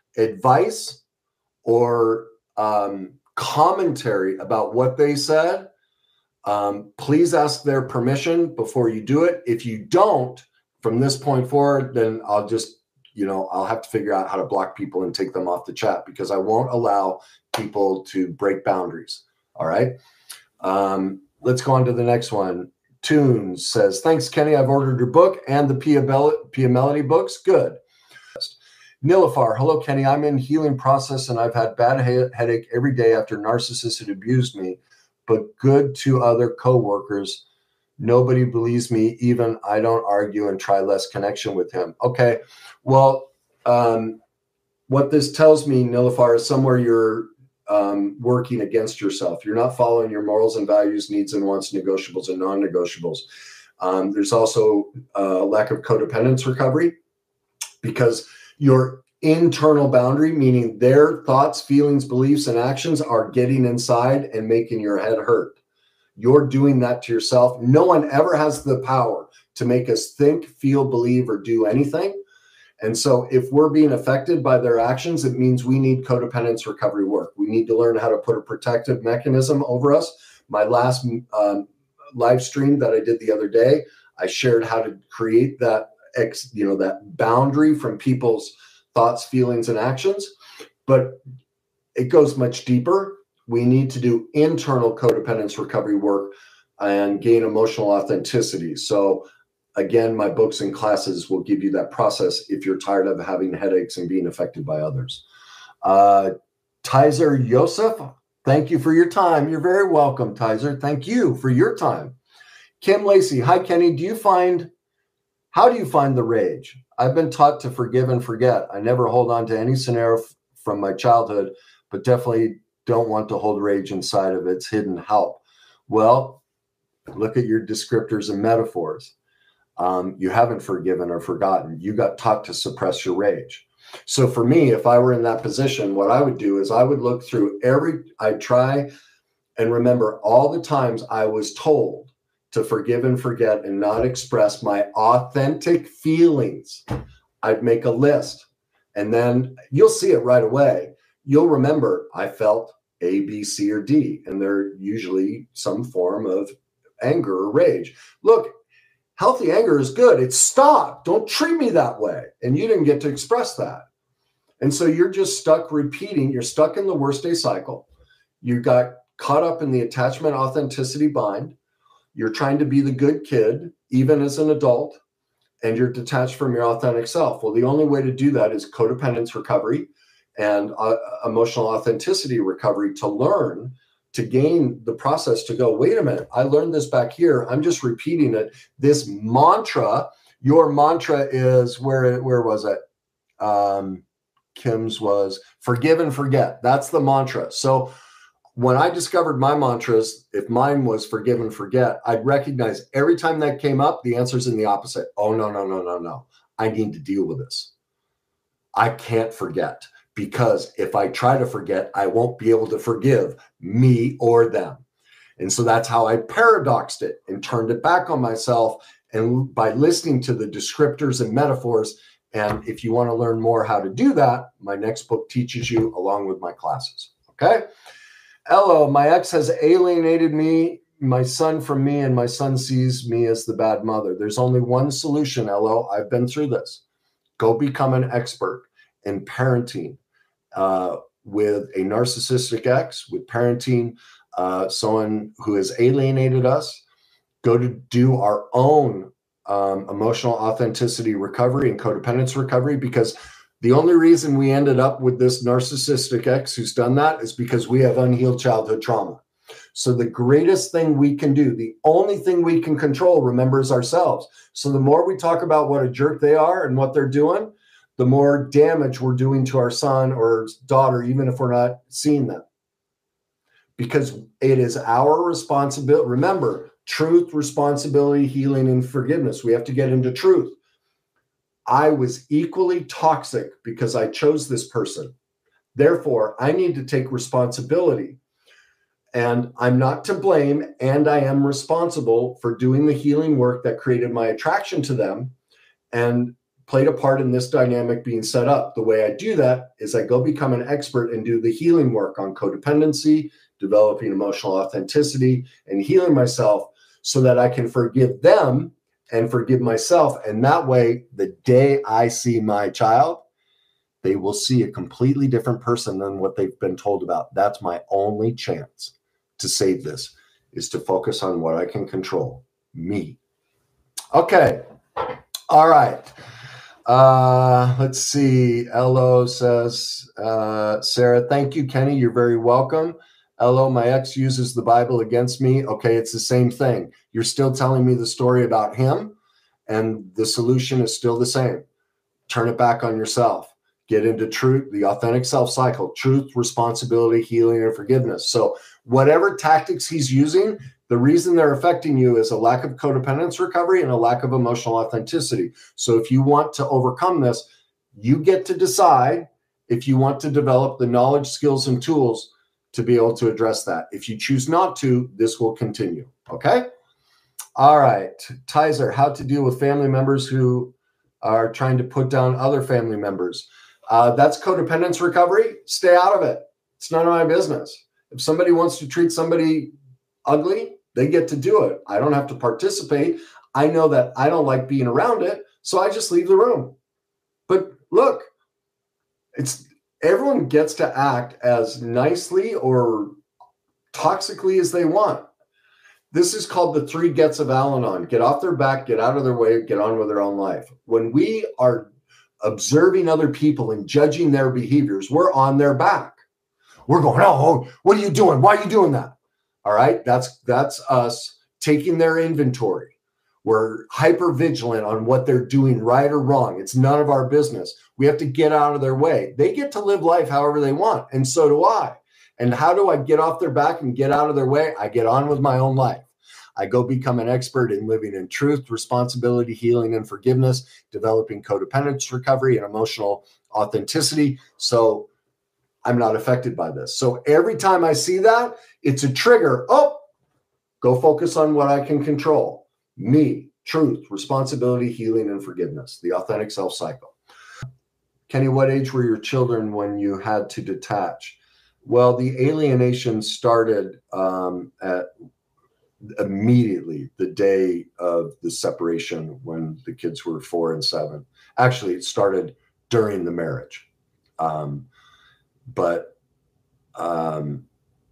A: advice or um, commentary about what they said, um, please ask their permission before you do it. If you don't, from this point forward, then I'll just, you know, I'll have to figure out how to block people and take them off the chat, because I won't allow people to break boundaries. All right. Um, let's go on to the next one. Tunes says, thanks, Kenny. I've ordered your book and the Pia, Bell- Pia Melody books. Good. Nilafar, hello, Kenny. I'm in healing process and I've had bad he- headache every day after narcissists had abused me, but good to other coworkers. Nobody believes me. Even I don't argue and try less connection with him. Okay. Well, um, what this tells me, Nilafar, is somewhere you're um, working against yourself. You're not following your morals and values, needs and wants, negotiables and non-negotiables. Um, there's also a lack of codependence recovery, because your internal boundary, meaning their thoughts, feelings, beliefs, and actions, are getting inside and making your head hurt. You're doing that to yourself. No one ever has the power to make us think, feel, believe, or do anything. And so if we're being affected by their actions, it means we need codependence recovery work. We need to learn how to put a protective mechanism over us. My last um, live stream that I did the other day, I shared how to create that, ex, you know, that boundary from people's thoughts, feelings, and actions. But it goes much deeper. We need to do internal codependence recovery work and gain emotional authenticity. So again, my books and classes will give you that process if you're tired of having headaches and being affected by others. Uh, Tizer Yosef, thank you for your time. You're very welcome, Tizer. Thank you for your time. Kim Lacey, hi, Kenny. Do you find, how do you find the rage? I've been taught to forgive and forget. I never hold on to any scenario f- from my childhood, but definitely don't want to hold rage inside of its hidden help. Well, look at your descriptors and metaphors. Um, you haven't forgiven or forgotten. You got taught to suppress your rage. So for me, if I were in that position, what I would do is I would look through every, I'd try and remember all the times I was told to forgive and forget and not express my authentic feelings. I'd make a list, and then you'll see it right away. You'll remember I felt A, B, C, or D, and they're usually some form of anger or rage. Look, healthy anger is good. It's stop. Don't treat me that way. And you didn't get to express that. And so you're just stuck repeating. You're stuck in the worst day cycle. You got caught up in the attachment authenticity bind. You're trying to be the good kid, even as an adult, and you're detached from your authentic self. Well, the only way to do that is codependence recovery. and uh, emotional authenticity recovery to learn, to gain the process to go, wait a minute, I learned this back here. I'm just repeating it. This mantra, your mantra is, where, where was it? Um, Kim's was forgive and forget. That's the mantra. So when I discovered my mantras, if mine was forgive and forget, I'd recognize every time that came up, the answer's in the opposite. Oh, no, no, no, no, no. I need to deal with this. I can't forget, because if I try to forget, I won't be able to forgive me or them. And so that's how I paradoxed it and turned it back on myself. And by listening to the descriptors and metaphors, and if you want to learn more how to do that, my next book teaches you along with my classes. Okay. Hello, my ex has alienated me, my son from me, and my son sees me as the bad mother. There's only one solution, Hello. I've been through this. Go become an expert in parenting uh, with a narcissistic ex, with parenting uh, someone who has alienated us. Go to do our own um, emotional authenticity recovery and codependence recovery, because the only reason we ended up with this narcissistic ex who's done that is because we have unhealed childhood trauma. So the greatest thing we can do, the only thing we can control, remember, is ourselves. So the more we talk about what a jerk they are and what they're doing, the more damage we're doing to our son or daughter, even if we're not seeing them. Because it is our responsibility. Remember, truth, responsibility, healing, and forgiveness. We have to get into truth. I was equally toxic because I chose this person. Therefore, I need to take responsibility. And I'm not to blame, and I am responsible for doing the healing work that created my attraction to them and played a part in this dynamic being set up. The way I do that is I go become an expert and do the healing work on codependency, developing emotional authenticity, and healing myself so that I can forgive them and forgive myself. And that way, the day I see my child, they will see a completely different person than what they've been told about. That's my only chance to save this, is to focus on what I can control, me. Okay. All right. Uh, let's see. Elo says, uh, Sarah, thank you, Kenny. You're very welcome. Elo, my ex uses the Bible against me. Okay, it's the same thing. You're still telling me the story about him, and the solution is still the same. Turn it back on yourself. Get into truth, the authentic self cycle, truth, responsibility, healing, and forgiveness. So whatever tactics he's using, the reason they're affecting you is a lack of codependence recovery and a lack of emotional authenticity. So if you want to overcome this, you get to decide if you want to develop the knowledge, skills, and tools to be able to address that. If you choose not to, this will continue. Okay? All right. Tizer, how to deal with family members who are trying to put down other family members. Uh, that's codependence recovery. Stay out of it. It's none of my business. If somebody wants to treat somebody ugly, they get to do it. I don't have to participate. I know that I don't like being around it, so I just leave the room. But look, it's everyone gets to act as nicely or toxically as they want. This is called the three gets of Al-Anon. Get off their back, get out of their way, get on with their own life. When we are observing other people and judging their behaviors, we're on their back. We're going, oh, what are you doing? Why are you doing that? All right, that's that's us taking their inventory. We're hyper vigilant on what they're doing, right or wrong. It's none of our business. We have to get out of their way. They get to live life however they want, and so do I. And how do I get off their back and get out of their way? I get on with my own life. I go become an expert in living in truth, responsibility, healing, and forgiveness, developing codependence recovery and emotional authenticity. So I'm not affected by this. So every time I see that, it's a trigger. Oh, go focus on what I can control. Me, truth, responsibility, healing, and forgiveness, the authentic self cycle. Kenny, what age were your children when you had to detach? Well, the alienation started um, at immediately the day of the separation when the kids were four and seven. Actually, it started during the marriage. Um, but um,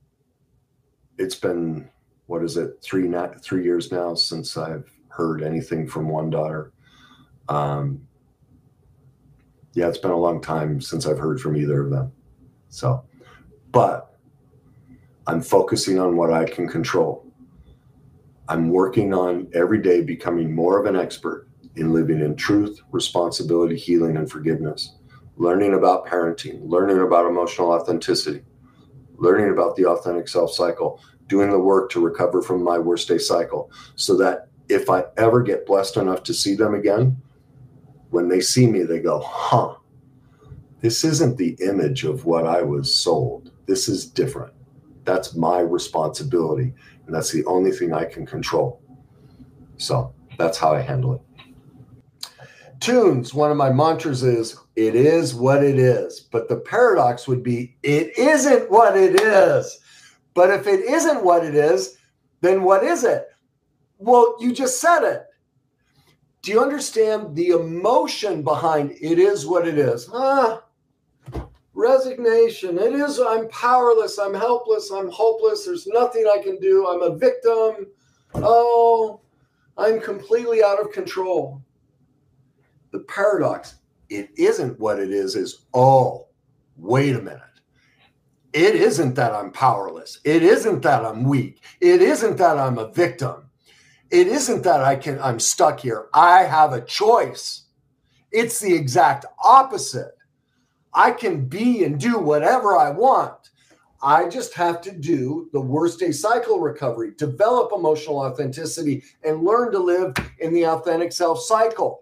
A: it's been, what is it, three, not, three years now since I've heard anything from one daughter. Um, Yeah, it's been a long time since I've heard from either of them. So, but I'm focusing on what I can control. I'm working on every day becoming more of an expert in living in truth, responsibility, healing, and forgiveness, learning about parenting, learning about emotional authenticity, learning about the authentic self cycle, doing the work to recover from my worst day cycle, so that if I ever get blessed enough to see them again, when they see me, they go, huh, this isn't the image of what I was sold. This is different. That's my responsibility. And that's the only thing I can control. So that's how I handle it. Tunes, one of my mantras is, it is what it is. But the paradox would be, it isn't what it is. But if it isn't what it is, then what is it? Well, you just said it. Do you understand the emotion behind it is what it is? Ah, resignation. It is, I'm powerless. I'm helpless. I'm hopeless. There's nothing I can do. I'm a victim. Oh, I'm completely out of control. The paradox, it isn't what it is, is, oh, wait a minute. It isn't that I'm powerless. It isn't that I'm weak. It isn't that I'm a victim. It isn't that I can, I'm stuck here. I have a choice. It's the exact opposite. I can be and do whatever I want. I just have to do the worst day cycle recovery, develop emotional authenticity, and learn to live in the authentic self cycle.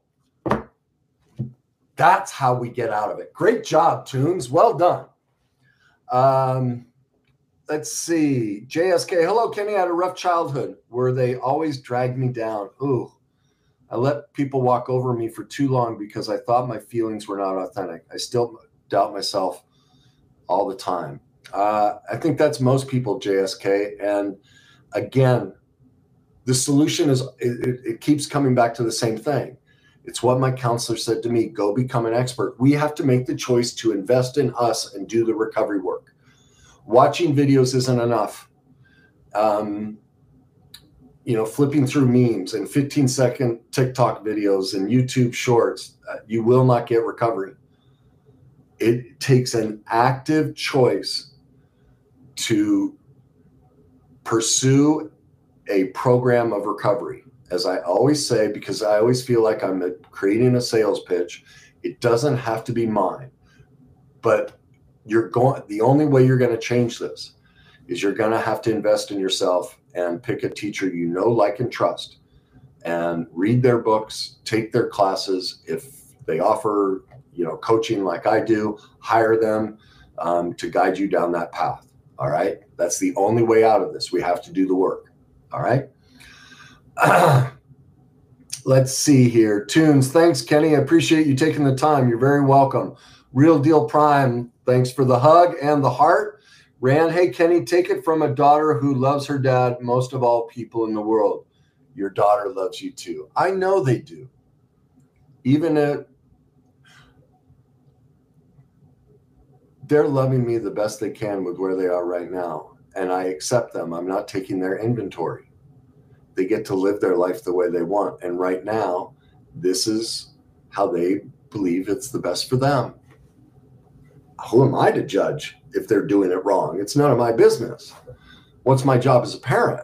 A: That's how we get out of it. Great job, Tunes. Well done. Um, let's see. J S K. Hello, Kenny. I had a rough childhood where they always dragged me down. Ooh. I let people walk over me for too long because I thought my feelings were not authentic. I still doubt myself all the time. Uh, I think that's most people, J S K. And again, the solution is, it, it keeps coming back to the same thing. It's what my counselor said to me, go become an expert. We have to make the choice to invest in us and do the recovery work. Watching videos isn't enough. Um, you know, flipping through memes and fifteen second TikTok videos and YouTube shorts, uh, you will not get recovery. It takes an active choice to pursue a program of recovery. As I always say, because I always feel like I'm creating a sales pitch, it doesn't have to be mine. But you're going, the only way you're going to change this is you're going to have to invest in yourself and pick a teacher you know, like, and trust, and read their books, take their classes. If they offer, you know, coaching like I do, hire them um, to guide you down that path. All right. That's the only way out of this. We have to do the work. All right. Let's see here. Tunes. Thanks, Kenny. I appreciate you taking the time. You're very welcome. Real Deal Prime. Thanks for the hug and the heart. Rand, hey, Kenny, take it from a daughter who loves her dad most of all people in the world. Your daughter loves you too. I know they do. Even if they're loving me the best they can with where they are right now, and I accept them. I'm not taking their inventory. They get to live their life the way they want. And right now, this is how they believe it's the best for them. Who am I to judge if they're doing it wrong? It's none of my business. What's my job as a parent?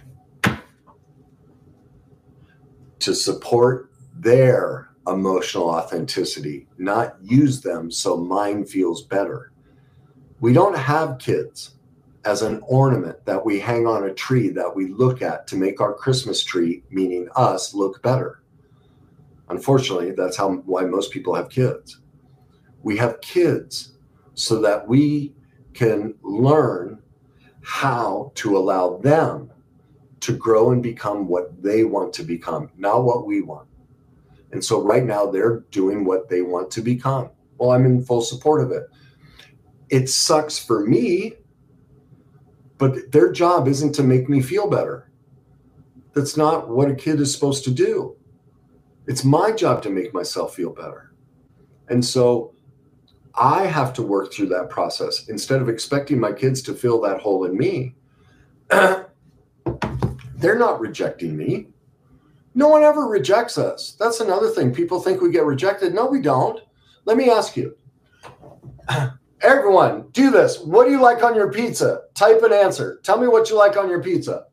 A: To support their emotional authenticity, not use them so mine feels better. We don't have kids as an ornament that we hang on a tree that we look at to make our Christmas tree, meaning us, look better. Unfortunately, that's how why most people have kids. We have kids so that we can learn how to allow them to grow and become what they want to become, not what we want. And so right now they're doing what they want to become. Well, I'm in full support of it. It sucks for me, but their job isn't to make me feel better. That's not what a kid is supposed to do. It's my job to make myself feel better. And so I have to work through that process instead of expecting my kids to fill that hole in me. They're not rejecting me. No one ever rejects us. That's another thing. People think we get rejected. No, we don't. Let me ask you, everyone, do this. What do you like on your pizza? Type an answer. Tell me what you like on your pizza.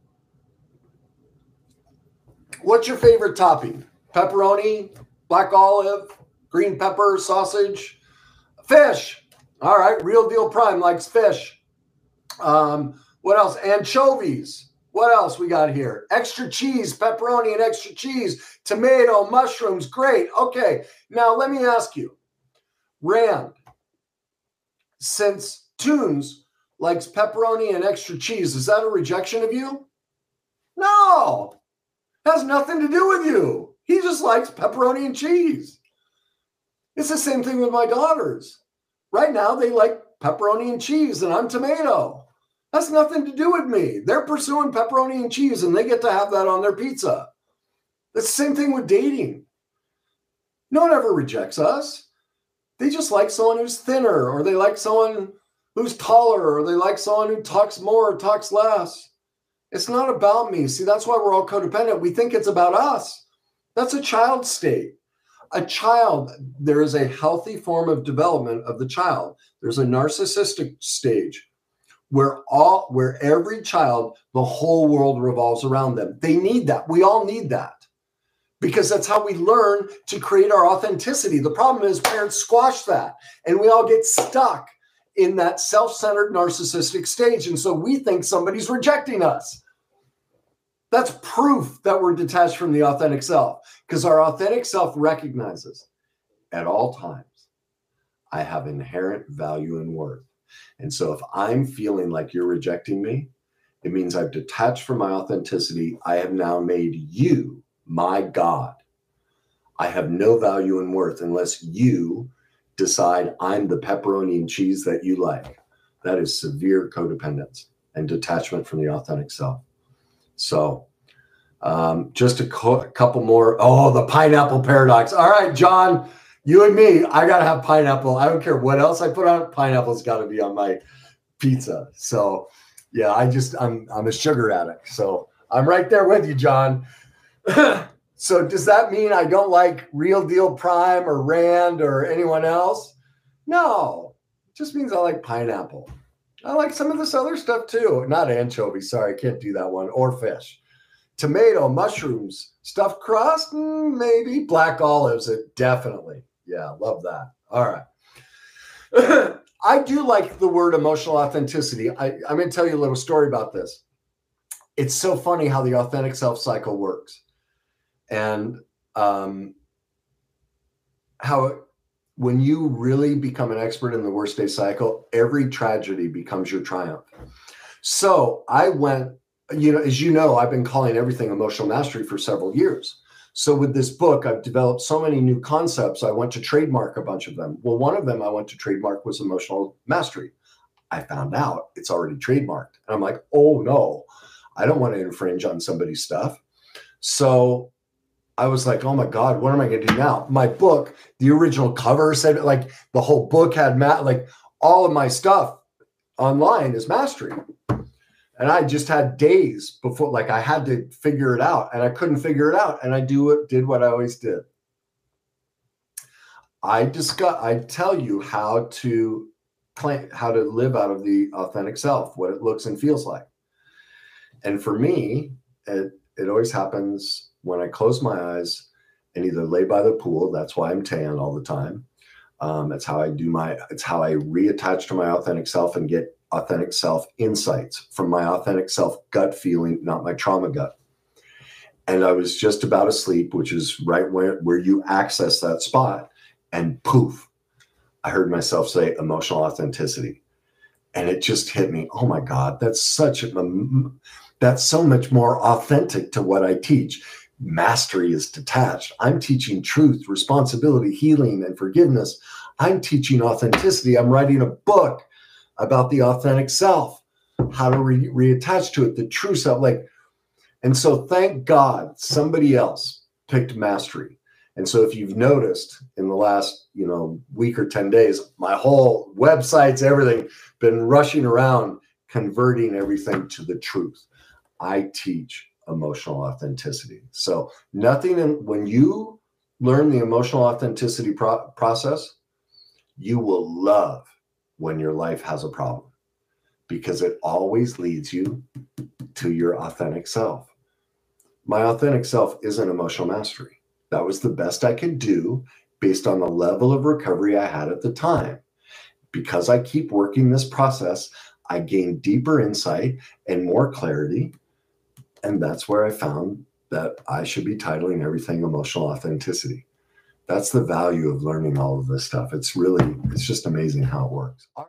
A: What's your favorite topping? Pepperoni, black olive, green pepper, sausage, fish. All right, Real Deal Prime likes fish. Um, what else? Anchovies. What else we got here? Extra cheese, pepperoni and extra cheese, tomato, mushrooms. Great. Okay, now let me ask you, Rand, since Tunes likes pepperoni and extra cheese, is that a rejection of you? No. Has nothing to do with you. He just likes pepperoni and cheese. It's the same thing with my daughters. Right now, they like pepperoni and cheese, and I'm tomato. That's nothing to do with me. They're pursuing pepperoni and cheese, and they get to have that on their pizza. It's the same thing with dating. No one ever rejects us. They just like someone who's thinner, or they like someone who's taller, or they like someone who talks more or talks less. It's not about me. See, that's why we're all codependent. We think it's about us. That's a child state. A child, there is a healthy form of development of the child. There's a narcissistic stage where all, where every child, the whole world revolves around them. They need that. We all need that because that's how we learn to create our authenticity. The problem is parents squash that, and we all get stuck in that self-centered narcissistic stage. And so we think somebody's rejecting us. That's proof that we're detached from the authentic self, because our authentic self recognizes at all times, I have inherent value and worth. And so if I'm feeling like you're rejecting me, it means I've detached from my authenticity. I have now made you my God. I have no value and worth unless you decide I'm the pepperoni and cheese that you like. That is severe codependence and detachment from the authentic self. So um, just a co- couple more. Oh, the pineapple paradox. All right, John, you and me, I got to have pineapple. I don't care what else I put on it. Pineapple's got to be on my pizza. So yeah, I just, I'm, I'm a sugar addict. So I'm right there with you, John. So does that mean I don't like Real Deal Prime or Rand or anyone else? No, it just means I like pineapple. I like some of this other stuff too. Not anchovy. Sorry, I can't do that one. Or fish. Tomato, mushrooms, stuffed crust, mm, maybe. Black olives, it definitely. Yeah, love that. All right. I do like the word emotional authenticity. I, I'm going to tell you a little story about this. It's so funny how the authentic self cycle works. And um, how it, when you really become an expert in the worst day cycle, every tragedy becomes your triumph. So I went, you know, as you know, I've been calling everything emotional mastery for several years. So with this book, I've developed so many new concepts. I went to trademark a bunch of them. Well, one of them I went to trademark was emotional mastery. I found out it's already trademarked. And I'm like, oh no, I don't want to infringe on somebody's stuff. So I was like, oh my God, what am I going to do now? My book, the original cover said, like, the whole book had, ma- like, all of my stuff online is mastery. And I just had days before, like, I had to figure it out, and I couldn't figure it out. And I do it, did what I always did. I discuss, I tell you how to claim, how to live out of the authentic self, what it looks and feels like. And for me, it, it always happens when I close my eyes and either lay by the pool. That's why I'm tan all the time. Um, that's how I do my, it's how I reattach to my authentic self and get authentic self insights from my authentic self gut feeling, not my trauma gut. And I was just about asleep, which is right where, where you access that spot. And poof, I heard myself say emotional authenticity. And it just hit me. Oh my God, that's such a, that's so much more authentic to what I teach. Mastery is detached. I'm teaching truth, responsibility, healing, and forgiveness. I'm teaching authenticity. I'm writing a book about the authentic self, how to re- reattach to it, the true self. Like, and so thank God somebody else picked mastery. And so if you've noticed in the last, you know, week or ten days, my whole websites, everything, been rushing around, converting everything to the truth. I teach emotional authenticity. So nothing in, when you learn the emotional authenticity pro- process, You will love when your life has a problem because it always leads you to your authentic self. My authentic self isn't emotional mastery. That was the best I could do based on the level of recovery I had at the time. Because I keep working this process, I gain deeper insight and more clarity. And that's where I found that I should be titling everything emotional authenticity. That's the value of learning all of this stuff. It's really, it's just amazing how it works.